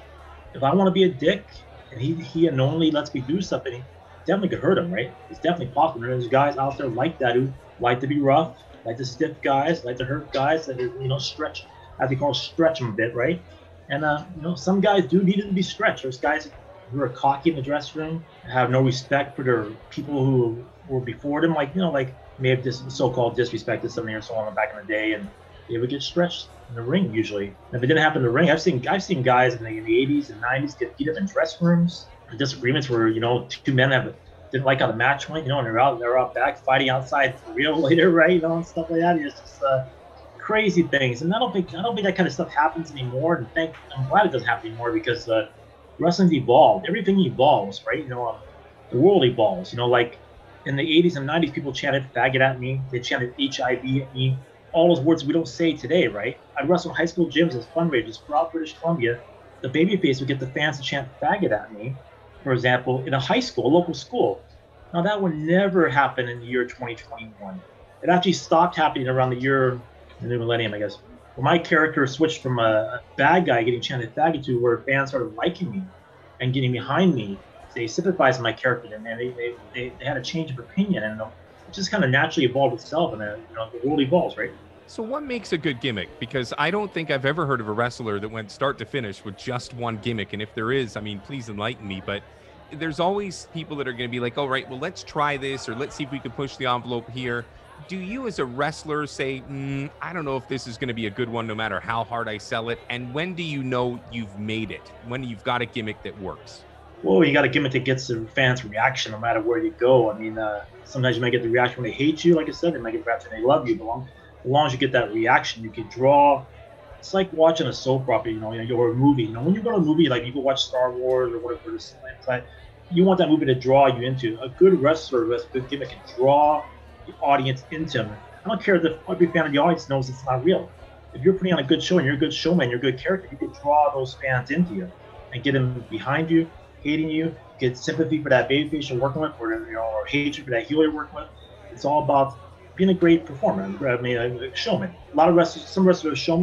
If I want to be a dick and he he unknowingly lets me do something, he definitely could hurt him, right? It's definitely possible. There's guys out there like that who like to be rough, like to stiff guys, like to hurt guys, that are, you know, stretch, as they call it, stretch them a bit, right? And, uh, you know, some guys do need to be stretched. There's guys who are cocky in the dressing room, have no respect for their people who were before them, like, you know, like may have dis- so-called disrespected somebody or so on back in the day, and they would get stretched in the ring usually. And if it didn't happen in the ring, I've seen I've seen guys in the, in the eighties and nineties get beat up in dressing rooms, disagreements where, you know, two men have didn't like how the match went, you know, and they're out they're out back fighting outside for real later, right? You know, and stuff like that. It's just uh, crazy things. And I don't think I don't think that kind of stuff happens anymore. And thank I'm glad it doesn't happen anymore because uh, wrestling's evolved. Everything evolves, right? You know, um, the world evolves. You know, like in the eighties and nineties, people chanted faggot at me. They chanted H I V at me. All those words we don't say today, right? I wrestled high school gyms as fundraisers throughout British Columbia. The babyface would get the fans to chant faggot at me, for example, in a high school, a local school. Now that would never happen in the year twenty twenty-one. It actually stopped happening around the year, the new millennium, I guess, where my character switched from a, a bad guy getting chanted faggot to where fans started liking me and getting behind me. They sympathized with my character, and they they, they, they had a change of opinion, and it just kind of naturally evolved itself, and uh, you know, the world evolves, right? So what makes a good gimmick? Because I don't think I've ever heard of a wrestler that went start to finish with just one gimmick. And if there is, I mean, please enlighten me. But there's always people that are going to be like, all right, well, let's try this, or let's see if we can push the envelope here. Do you as a wrestler say, mm, I don't know if this is going to be a good one, no matter how hard I sell it? And when do you know you've made it? When you've got a gimmick that works? Well, you got a gimmick that gets the fans' reaction no matter where you go. I mean, uh, sometimes you might get the reaction when they hate you, like I said. They might get the reaction when they love you. But long, as long as you get that reaction, you can draw. It's like watching a soap opera, you know, you know, or a movie. You know, when you go to a movie, like you go watch Star Wars or whatever, like, you want that movie to draw you into. A good wrestler who has a good gimmick can draw the audience into him. I don't care if every fan of the audience knows it's not real. If you're putting on a good show and you're a good showman, you're a good character, you can draw those fans into you and get them behind you, hating you, get sympathy for that babyface you're working with, or, you know, or hatred for that heel you're working with. It's all about being a great performer. I mean, a showman. A lot of wrestlers, some wrestlers are showmen,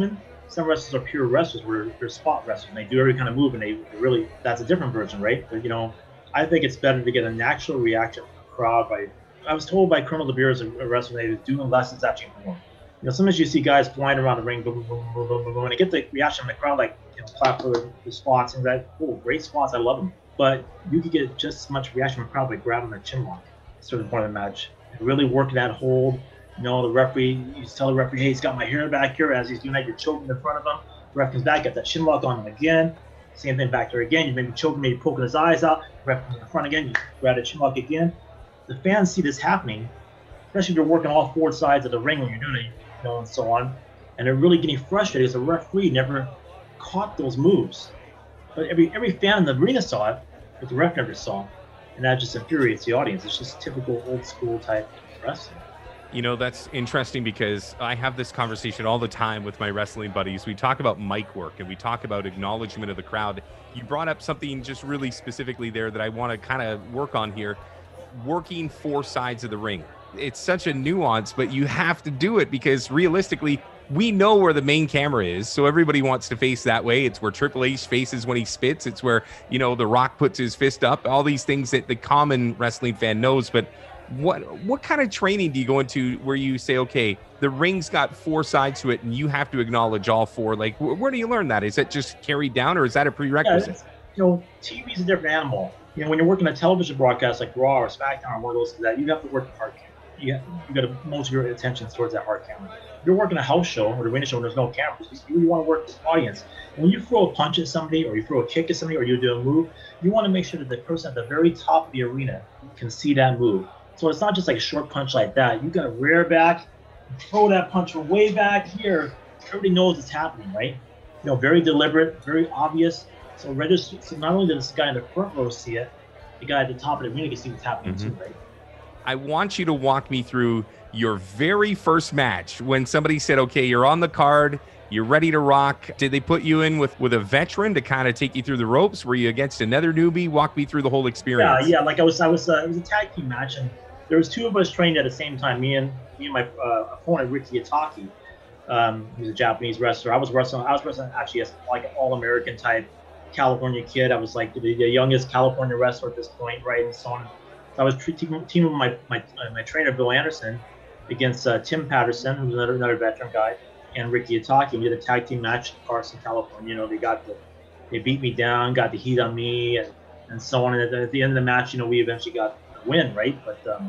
some wrestlers are pure wrestlers where they're spot wrestlers and they do every kind of move and they they really, that's a different version, right? But, you know, I think it's better to get a natural reaction from the crowd. By I was told by Colonel DeBeer as a wrestler that he was doing less is actually more. You know, sometimes you see guys flying around the ring, boom, boom, boom, boom, boom, boom, and they get the reaction from the crowd, like, you know, clap for the, the spots and that, oh, great spots, I love them. But you could get just as much reaction from the crowd by grabbing the chin lock at a certain point of the match. Really working that hold. You know, the referee, you tell the referee, hey, he's got my hair back here. As he's doing that, you're choking in front of him. The ref comes back, got that chin lock on him again. Same thing back there again. You may be choking, maybe poking his eyes out. The ref comes in the front again. You grab the chin lock again. The fans see this happening, especially if you're working all four sides of the ring when you're doing it, you know, and so on. And they're really getting frustrated because the referee never caught those moves. But every every fan in the arena saw it, but the ref never saw it. And that just infuriates the audience. It's just typical old school type wrestling. You know, that's interesting because I have this conversation all the time with my wrestling buddies. We talk about mic work and we talk about acknowledgement of the crowd. You brought up something just really specifically there that I want to kind of work on here. Working four sides of the ring. It's such a nuance, but you have to do it because realistically, we know where the main camera is. So everybody wants to face that way. It's where Triple H faces when he spits. It's where, you know, The Rock puts his fist up. All these things that the common wrestling fan knows. But what what kind of training do you go into where you say, okay, the ring's got four sides to it and you have to acknowledge all four? Like, wh- where do you learn that? Is it just carried down or is that a prerequisite? Yeah, you know, T V's a different animal. You know, when you're working a television broadcast like Raw or SmackDown or one of those, that you have to work the hard camera. You, you got to most of your attention towards that hard camera. If you're working a house show or a arena show and there's no cameras, you really want to work the audience. When you throw a punch at somebody or you throw a kick at somebody or you do a move, you want to make sure that the person at the very top of the arena can see that move. So it's not just like a short punch like that. You got to rear back, throw that punch from way back here. Everybody knows it's happening, right? You know, very deliberate, very obvious. So register. So not only does this guy in the front row see it, the guy at the top of the arena can see what's happening mm-hmm. too, right? I want you to walk me through your very first match when somebody said, okay, you're on the card, you're ready to rock. Did they put you in with, with a veteran to kind of take you through the ropes? Were you against another newbie? Walk me through the whole experience. Yeah, yeah. Like I was, I was, uh, it was a tag team match, and there was two of us trained at the same time. Me and me and my uh, opponent, Ricky Itaki. Um, he's a Japanese wrestler. I was wrestling. I was wrestling actually as like an all-American type California kid. I was like the, the youngest California wrestler at this point, right? And so on. I was teaming team with my my, uh, my trainer Bill Anderson against uh, Tim Patterson, who's another another veteran guy, and Ricky Itaki. We did a tag team match in Carson, California. You know, they got the they beat me down, got the heat on me, and, and so on. And at the, at the end of the match, you know, we eventually got the win, right? But um,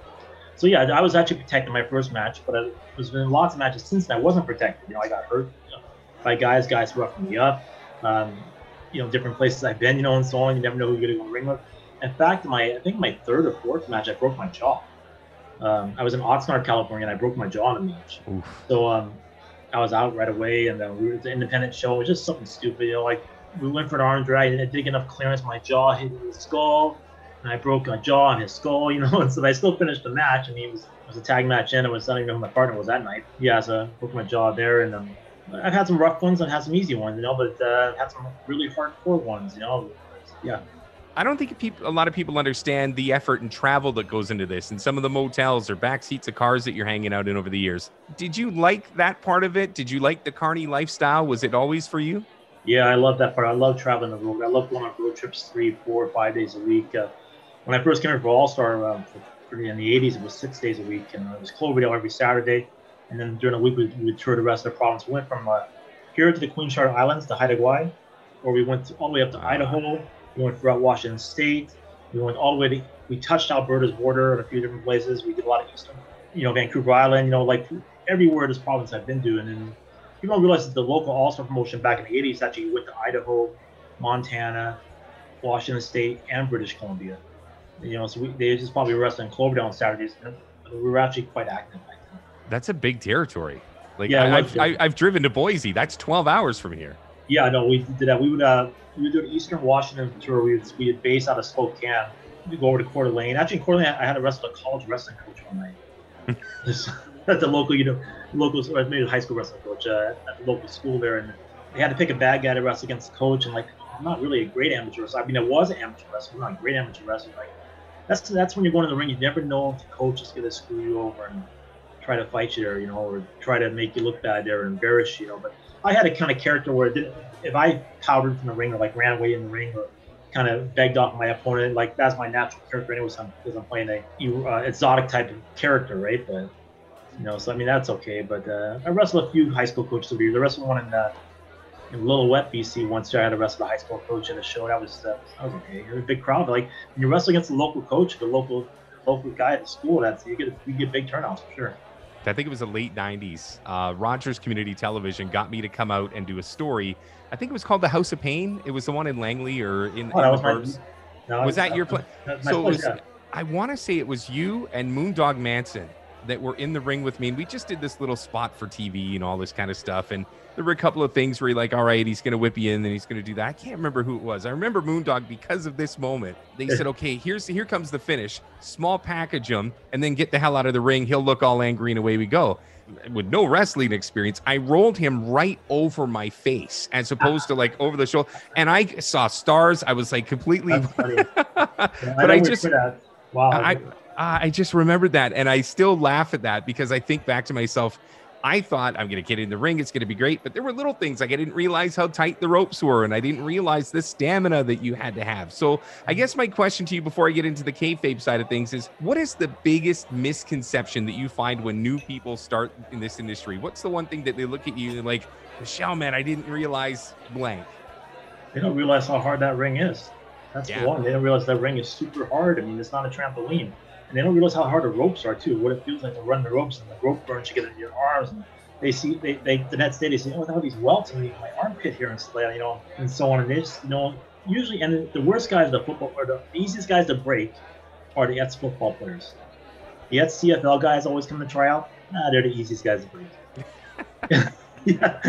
so yeah, I was actually protected my first match, but I, there's been lots of matches since then I wasn't protected. You know, I got hurt you know, by guys, guys roughing me up. Um, you know, different places I've been, you know, and so on. You never know who you're going to go ring with. In fact, my I think my third or fourth match, I broke my jaw. Um, I was in Oxnard, California, and I broke my jaw in a match. Oof. So um, I was out right away, and then we were at the independent show. It was just something stupid, you know, like we went for an arm drag, and I didn't get enough clearance. My jaw hit his skull, and I broke my jaw on his skull, you know. And so I still finished the match, and he was it was a tag match in. It was not even who my partner was that night. Yeah, so I broke my jaw there, and um, I've had some rough ones, and had some easy ones, you know, but uh, I've had some really hardcore ones, you know. Yeah. I don't think people, a lot of people understand the effort and travel that goes into this and some of the motels or back seats of cars that you're hanging out in over the years. Did you like that part of it? Did you like the carny lifestyle? Was it always for you? Yeah, I love that part. I love traveling the road. I love going on road trips three, four, five days a week. Uh, when I first came here for All-Star um, for, in the eighties, it was six days a week. And it was Cloverdale every Saturday. And then during the week, we would tour the rest of the province. We went from uh, here to the Queen Charlotte Islands to Haida Gwaii, or we went to, all the way up to uh, Idaho. We went throughout Washington State. We went all the way to, we touched Alberta's border in a few different places. We did a lot of eastern, you know, Vancouver Island, you know, like everywhere this province I've been doing. And people don't realize that the local All-Star promotion back in the eighties actually went to Idaho, Montana, Washington State, and British Columbia. You know, so we, they just probably wrestled in Cloverdale on Saturdays. And we were actually quite active back then. That's a big territory. Like, yeah, I, I've, I, I've driven to Boise. That's twelve hours from here. Yeah, no, we did that. We would uh, we would do an Eastern Washington tour. We would we would base out of Spokane. We'd go over to Coeur d'Alene. Actually, in Coeur d'Alene, I had to wrestle a college wrestling coach one night. At the local, you know, local, or maybe a high school wrestling coach uh, at the local school there, and they had to pick a bad guy to wrestle against the coach. And like, I'm not really a great amateur wrestler. I mean, I was an amateur wrestler, but I'm not a great amateur wrestler. Like, that's that's when you're going in the ring. You never know if the coach is going to screw you over and try to fight you there, you know, or try to make you look bad there and embarrass you, you know. But I had a kind of character where it didn't, if I powdered from the ring or like ran away in the ring or kind of begged off my opponent, like that's my natural character anyway, because I'm playing a uh, exotic type of character, right? But you know, so I mean that's okay. But uh, I wrestled a few high school coaches over the years. I wrestled one in, uh, in Little Wet, B C once. I had to wrestle a high school coach at a show. That was uh, that was okay. It was a big crowd. But like when you wrestle against the local coach, the local local guy at the school, that's you get you get big turnouts for sure. I think it was the late nineties. Uh, Rogers Community Television got me to come out and do a story. I think it was called The House of Pain. It was the one in Langley or in, oh, in that the was, my, burbs. no, Was that your play? So it was, yeah. I want to say it was you and Moondog Manson that were in the ring with me, and we just did this little spot for T V and all this kind of stuff. And there were a couple of things where you're like, all right, he's going to whip you in, and he's going to do that. I can't remember who it was. I remember Moondog because of this moment. They said, okay, here's here comes the finish. Small package him, and then get the hell out of the ring. He'll look all angry, and away we go. With no wrestling experience, I rolled him right over my face as opposed to like over the shoulder, and I saw stars. I was like completely. yeah, but I, I just, wow, I, I just remembered that, and I still laugh at that because I think back to myself. I thought I'm going to get in the ring. It's going to be great. But there were little things like I didn't realize how tight the ropes were, and I didn't realize the stamina that you had to have. So I guess my question to you before I get into the kayfabe side of things is, what is the biggest misconception that you find when new people start in this industry? What's the one thing that they look at you and they're like, Michelle, man, I didn't realize blank. They don't realize how hard that ring is. That's Yeah. the one. They don't realize that ring is super hard. I mean, it's not a trampoline. And they don't realize how hard the ropes are too. What it feels like to run the ropes, and the rope burns you get in your arms. And they see, they, they the next day they say, oh, I have these welts in my armpit here and stuff, you know, and so on. And they just, you know, usually, and the worst guys, are the football, or the easiest guys to break, are the ex football players. The ex C F L guys always come to try out. Nah, they're the easiest guys to break. yeah,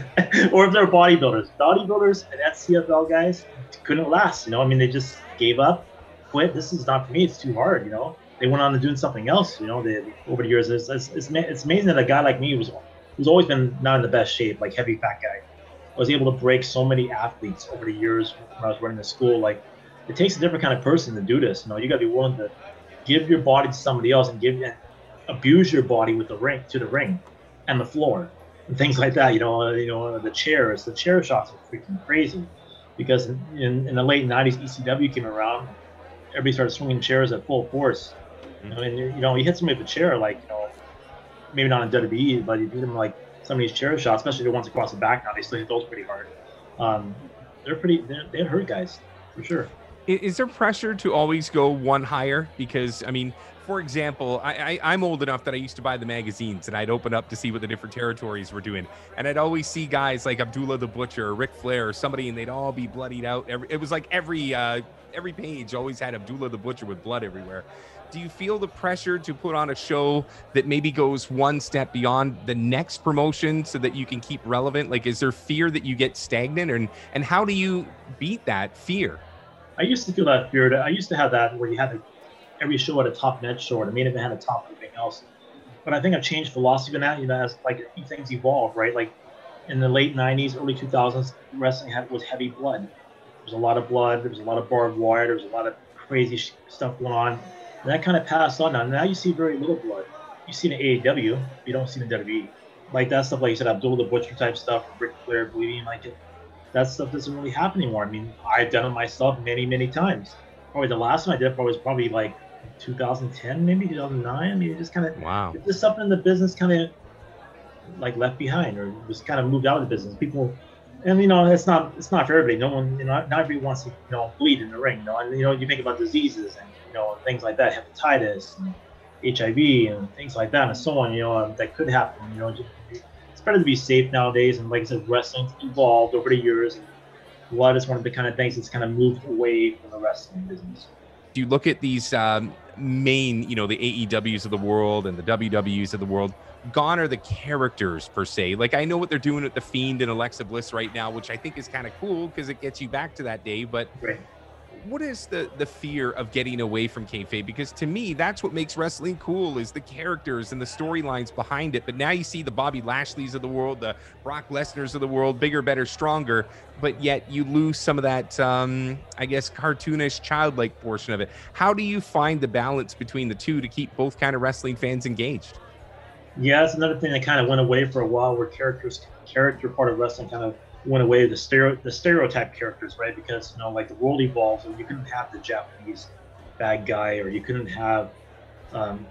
I, or if they're bodybuilders, bodybuilders and ex C F L guys couldn't last. You know, I mean, they just gave up, quit. This is not for me. It's too hard. You know. They went on to doing something else, you know. They, over the years, it's, it's, it's, it's amazing that a guy like me who's who's always been not in the best shape, like heavy fat guy, was able to break so many athletes over the years when I was running the school. Like, it takes a different kind of person to do this. You know, you got to be willing to give your body to somebody else and give and abuse your body with the ring to the ring and the floor and things like that. You know, you know the chairs, the chair shots are freaking crazy because in, in, in the late nineties, E C W came around. Everybody started swinging chairs at full force. I mean, you know, you hit somebody with a chair, like, you know, maybe not in W W E, but you beat them like some of these chair shots, especially the ones across the back now. They still hit those pretty hard. Um, they're pretty, they're, they hurt guys, for sure. Is there pressure to always go one higher? Because, I mean, for example, I, I, I'm old enough that I used to buy the magazines, and I'd open up to see what the different territories were doing. And I'd always see guys like Abdullah the Butcher or Ric Flair or somebody, and they'd all be bloodied out. Every, it was like every uh, every page always had Abdullah the Butcher with blood everywhere. Do you feel the pressure to put on a show that maybe goes one step beyond the next promotion so that you can keep relevant? Like, is there fear that you get stagnant? And, and how do you beat that fear? I used to feel that fear. I used to have that where you had to, every show had a top net show, and the main event had a top everything else. But I think I've changed philosophy in that, you know, as like things evolve, right? Like in the late nineties, early two thousands, wrestling had, was heavy blood. There was a lot of blood. There was a lot of barbed wire. There was a lot of crazy sh- stuff going on. And that kind of passed on now. Now you see very little blood. You see in the A E W, you don't see in the W W E. Like that stuff, like you said, Abdullah the Butcher type stuff, Ric Flair bleeding, like it. That stuff doesn't really happen anymore. I mean, I've done it myself many, many times. Probably the last one I did was probably like two thousand ten, maybe two thousand nine. I mean, it just kind of, wow. It's just something in the business kind of like left behind or was kind of moved out of the business. People, and you know, it's not, it's not for everybody. No one, you know, not everybody wants to, you know, bleed in the ring. You know, and you know, you think about diseases and you know things like that, hepatitis, and H I V, and things like that, and so on. You know, um, that could happen. You know, just, it's better to be safe nowadays. And like I said, wrestling's evolved over the years. And blood is one of the kind of things that's kind of moved away from the wrestling business. You look at these um, main, you know, the A E Ws of the world and the W W Es of the world. Gone are the characters per se. Like I know what they're doing with the Fiend and Alexa Bliss right now, which I think is kind of cool because it gets you back to that day. But right. What is the the fear of getting away from kayfabe? Because to me, that's what makes wrestling cool is the characters and the storylines behind it. But now you see the Bobby Lashley's of the world, the Brock Lesnar's of the world, bigger, better, stronger. But yet you lose some of that, um, I guess, cartoonish, childlike portion of it. How do you find the balance between the two to keep both kind of wrestling fans engaged? Yeah, that's another thing that kind of went away for a while, where characters, character part of wrestling kind of went away. The stereo, the stereotype characters, right? Because you know, like the world evolves, and you couldn't have the Japanese bad guy, or you couldn't have, um,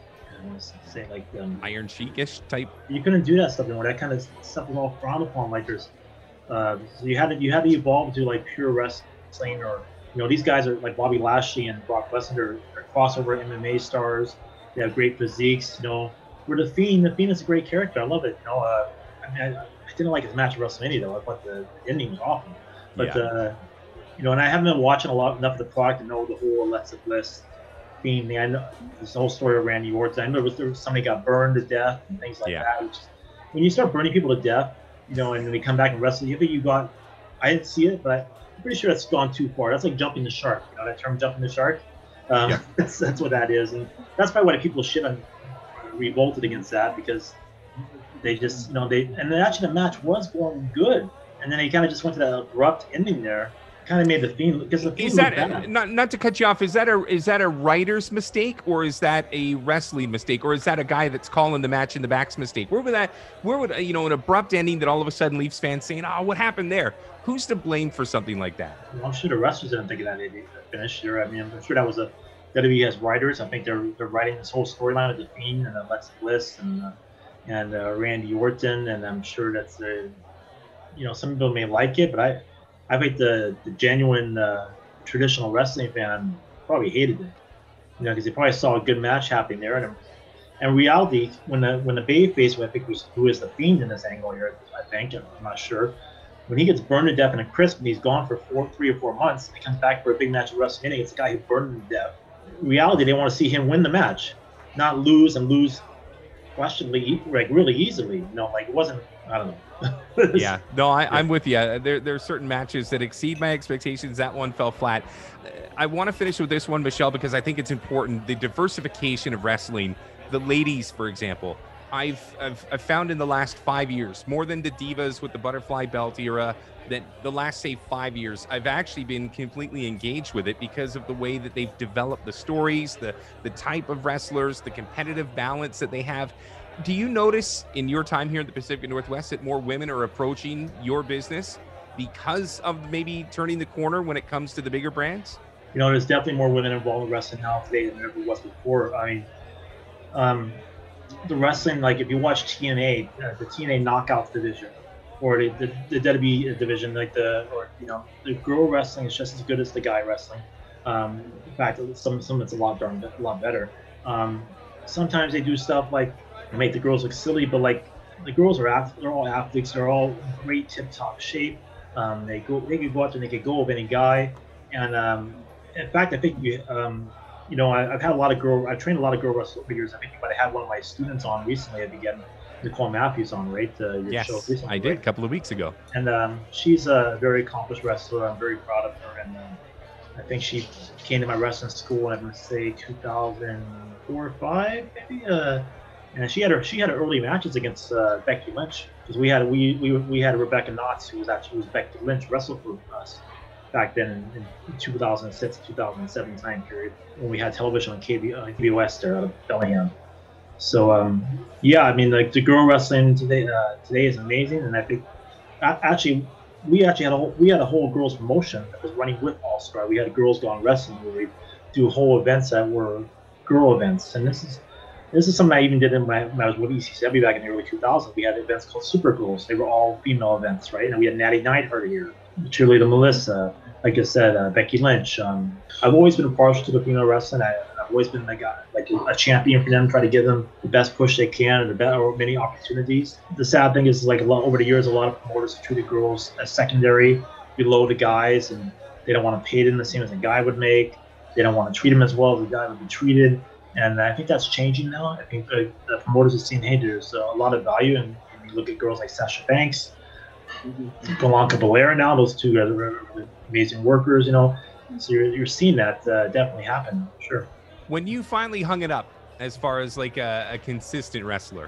I want to say like um, Iron Sheik-ish type. You couldn't do that stuff anymore. That kind of stuff was all frowned upon. Like there's, uh, so you had to you had to evolve to like pure wrestling, or you know, these guys are like Bobby Lashley and Brock Lesnar. They're, they're crossover M M A stars. They have great physiques, you know. Where the Fiend, the Fiend is a great character. I love it. You know, uh, I mean, I, I didn't like his match at WrestleMania though. I thought the ending was awful. But yeah. uh, you know, and I haven't been watching a lot enough of the product to know the whole Alexa Bliss Fiend. I know this whole story of Randy Orton. I remember there was somebody got burned to death and things like yeah. that. Which is, when you start burning people to death, you know, and then they come back and wrestle, you think you got. I didn't see it, but I'm pretty sure that's gone too far. That's like jumping the shark. You know that term, jumping the shark. Um, yeah. that's, that's what that is, and that's probably why people shit on. Revolted against that, because they just, you know, they and then actually the match was going good, and then they kind of just went to that abrupt ending there. Kind of made the Fiend, because the Fiend is that bad. not not to cut you off? Is that a is that a writer's mistake, or is that a wrestling mistake, or is that a guy that's calling the match in the back's mistake? Where would that where would you know an abrupt ending that all of a sudden leaves fans saying, "Oh, what happened there?" Who's to blame for something like that? Well, I'm sure the wrestlers didn't think of that finish. Sure, I mean, I'm sure that was a W W E has writers. I think they're they're writing this whole storyline of the Fiend and Alexa Bliss and uh, and uh, Randy Orton, and I'm sure that's the, you know, some people may like it, but I I think the the genuine uh, traditional wrestling fan probably hated it, you know, because they probably saw a good match happening there, and and reality when the when the babyface, who I think was who is the Fiend in this angle here, I think I'm not sure. When he gets burned to death in a crisp and he's gone for four, three or four months, and he comes back for a big match at WrestleMania, it's the guy who burned him to death. Reality, they want to see him win the match, not lose and lose questionably, like really easily. You know, like it wasn't. I don't know. yeah, no, I, I'm with you. There, there are certain matches that exceed my expectations. That one fell flat. I want to finish with this one, Michelle, because I think it's important. The diversification of wrestling. The ladies, for example, I've, I've I've found in the last five years, more than the divas with the butterfly belt era, that the last, say, five years, I've actually been completely engaged with it because of the way that they've developed the stories, the the type of wrestlers, the competitive balance that they have. Do you notice in your time here in the Pacific Northwest that more women are approaching your business because of maybe turning the corner when it comes to the bigger brands? You know, there's definitely more women involved in wrestling now today than there ever was before. I mean, um, the wrestling, like if you watch T N A, uh, the T N A Knockouts division, or the, the, the W W E division, like the, or, you know, the girl wrestling is just as good as the guy wrestling. Um, in fact, some some it's a lot darn, a lot better. Um, sometimes they do stuff like make the girls look silly, but like the girls are ath- they're all athletes, they're all in great tip-top shape. Um, they go, they could go out there and they could go with any guy. And um, in fact, I think you, um, you know, I, I've had a lot of girl, I've trained a lot of girl wrestlers over the years. I think you might have had one of my students on recently. I began Nicole Matthews on, right? Uh, your yes, show recently, I did right? a couple of weeks ago. And um, she's a very accomplished wrestler. I'm very proud of her. And um, I think she came to my wrestling school, I would say two thousand four or five, maybe. Uh, and she had her she had her early matches against uh, Becky Lynch, because we had we, we we had Rebecca Knotts, who was actually who was Becky Lynch wrestled for us back then in, in two thousand six, two thousand seven time period when we had television on K B, uh, K B O S there out of Bellingham. So um, yeah, I mean, like the girl wrestling today uh, today is amazing, and I think actually we actually had a whole, we had a whole girls promotion that was running with All Star. We had Girls Gone Wrestling, where we do whole events that were girl events, and this is this is something I even did in my, when I was with E C W back in the early two thousands. We had events called Super Girls. They were all female events, right? And we had Natty Neidhart here, cheerleader Melissa, like I said, uh, Becky Lynch. Um, I've always been partial to the female wrestling. I, I've always been like a, like a champion for them, try to give them the best push they can and the best, or many opportunities. The sad thing is, like a lot over the years, a lot of promoters have treated girls as secondary, below the guys, and they don't want to pay them the same as a guy would make. They don't want to treat them as well as a guy would be treated. And I think that's changing now. I think the, the promoters are seeing, hey, there's a lot of value. And, and you look at girls like Sasha Banks, Blanca Belair now, those two are amazing workers, you know. So you're, you're seeing that uh, definitely happen, sure. When you finally hung it up, as far as like a, a consistent wrestler,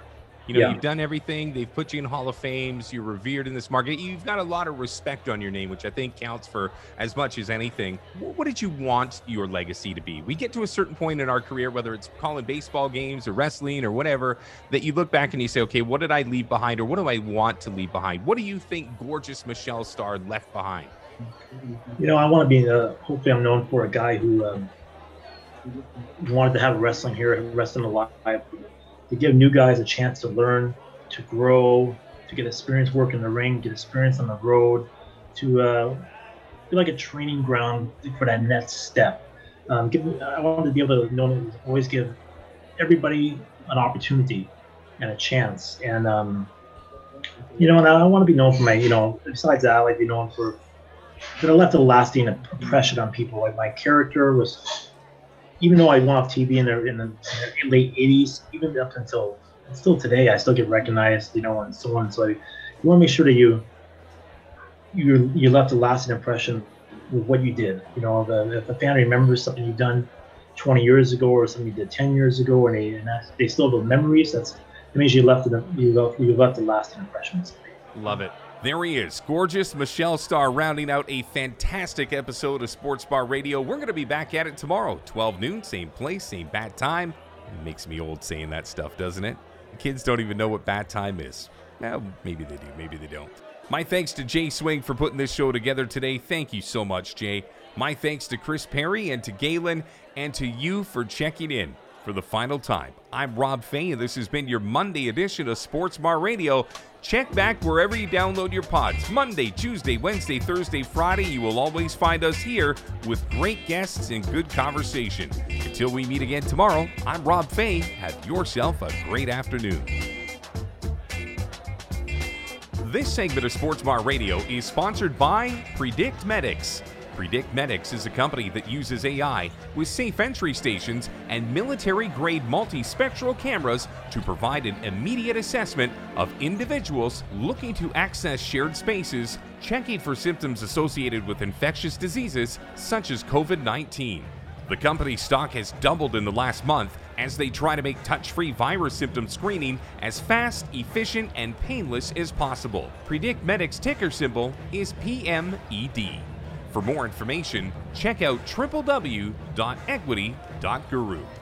You know, Yeah. you've done everything. They've put you in Hall of Fames. You're revered in this market. You've got a lot of respect on your name, which I think counts for as much as anything. Wh- What did you want your legacy to be? We get to a certain point in our career, whether it's calling baseball games or wrestling or whatever, that you look back and you say, okay, what did I leave behind, or what do I want to leave behind? What do you think gorgeous Michelle Starr left behind? You know, I want to be, uh, hopefully I'm known for a guy who um, wanted to have wrestling here, wrestling alive, to give new guys a chance to learn, to grow, to get experience work in the ring, get experience on the road, to uh, be like a training ground for that next step. Um, give, I wanted to be able to know, always give everybody an opportunity and a chance. And, um, you know, and I want to be known for my, you know, besides that, I like to be known for that I left a lasting impression on people. Like my character was, even though I went off T V in the, in the, in the late eighties, even up until still today, I still get recognized, you know, and so on. So I, you want to make sure that you you you left a lasting impression with what you did. You know, the, if a fan remembers something you've done twenty years ago or something you did ten years ago, and they and that, they still have those memories, that's that means you left it, you left you left a lasting impression. Love it. There he is, gorgeous Michelle Starr, rounding out a fantastic episode of Sports Bar Radio. We're going to be back at it tomorrow, twelve noon, same place, same bat time. It makes me old saying that stuff, doesn't it? The kids don't even know what bat time is. Well, maybe they do, maybe they don't. My thanks to Jay Swing for putting this show together today. Thank you so much, Jay. My thanks to Chris Perry and to Galen and to you for checking in for the final time. I'm Rob Fay, and this has been your Monday edition of Sports Bar Radio. Check back wherever you download your pods. Monday, Tuesday, Wednesday, Thursday, Friday. You will always find us here with great guests and good conversation. Until we meet again tomorrow, I'm Rob Fay. Have yourself a great afternoon. This segment of Sports Bar Radio is sponsored by Predict Medics. Predict Medics is a company that uses A I with safe entry stations and military-grade multispectral cameras to provide an immediate assessment of individuals looking to access shared spaces, checking for symptoms associated with infectious diseases such as covid nineteen. The company's stock has doubled in the last month as they try to make touch-free virus symptom screening as fast, efficient, and painless as possible. Predict Medics' ticker symbol is P M E D. For more information, check out w w w dot equity dot guru.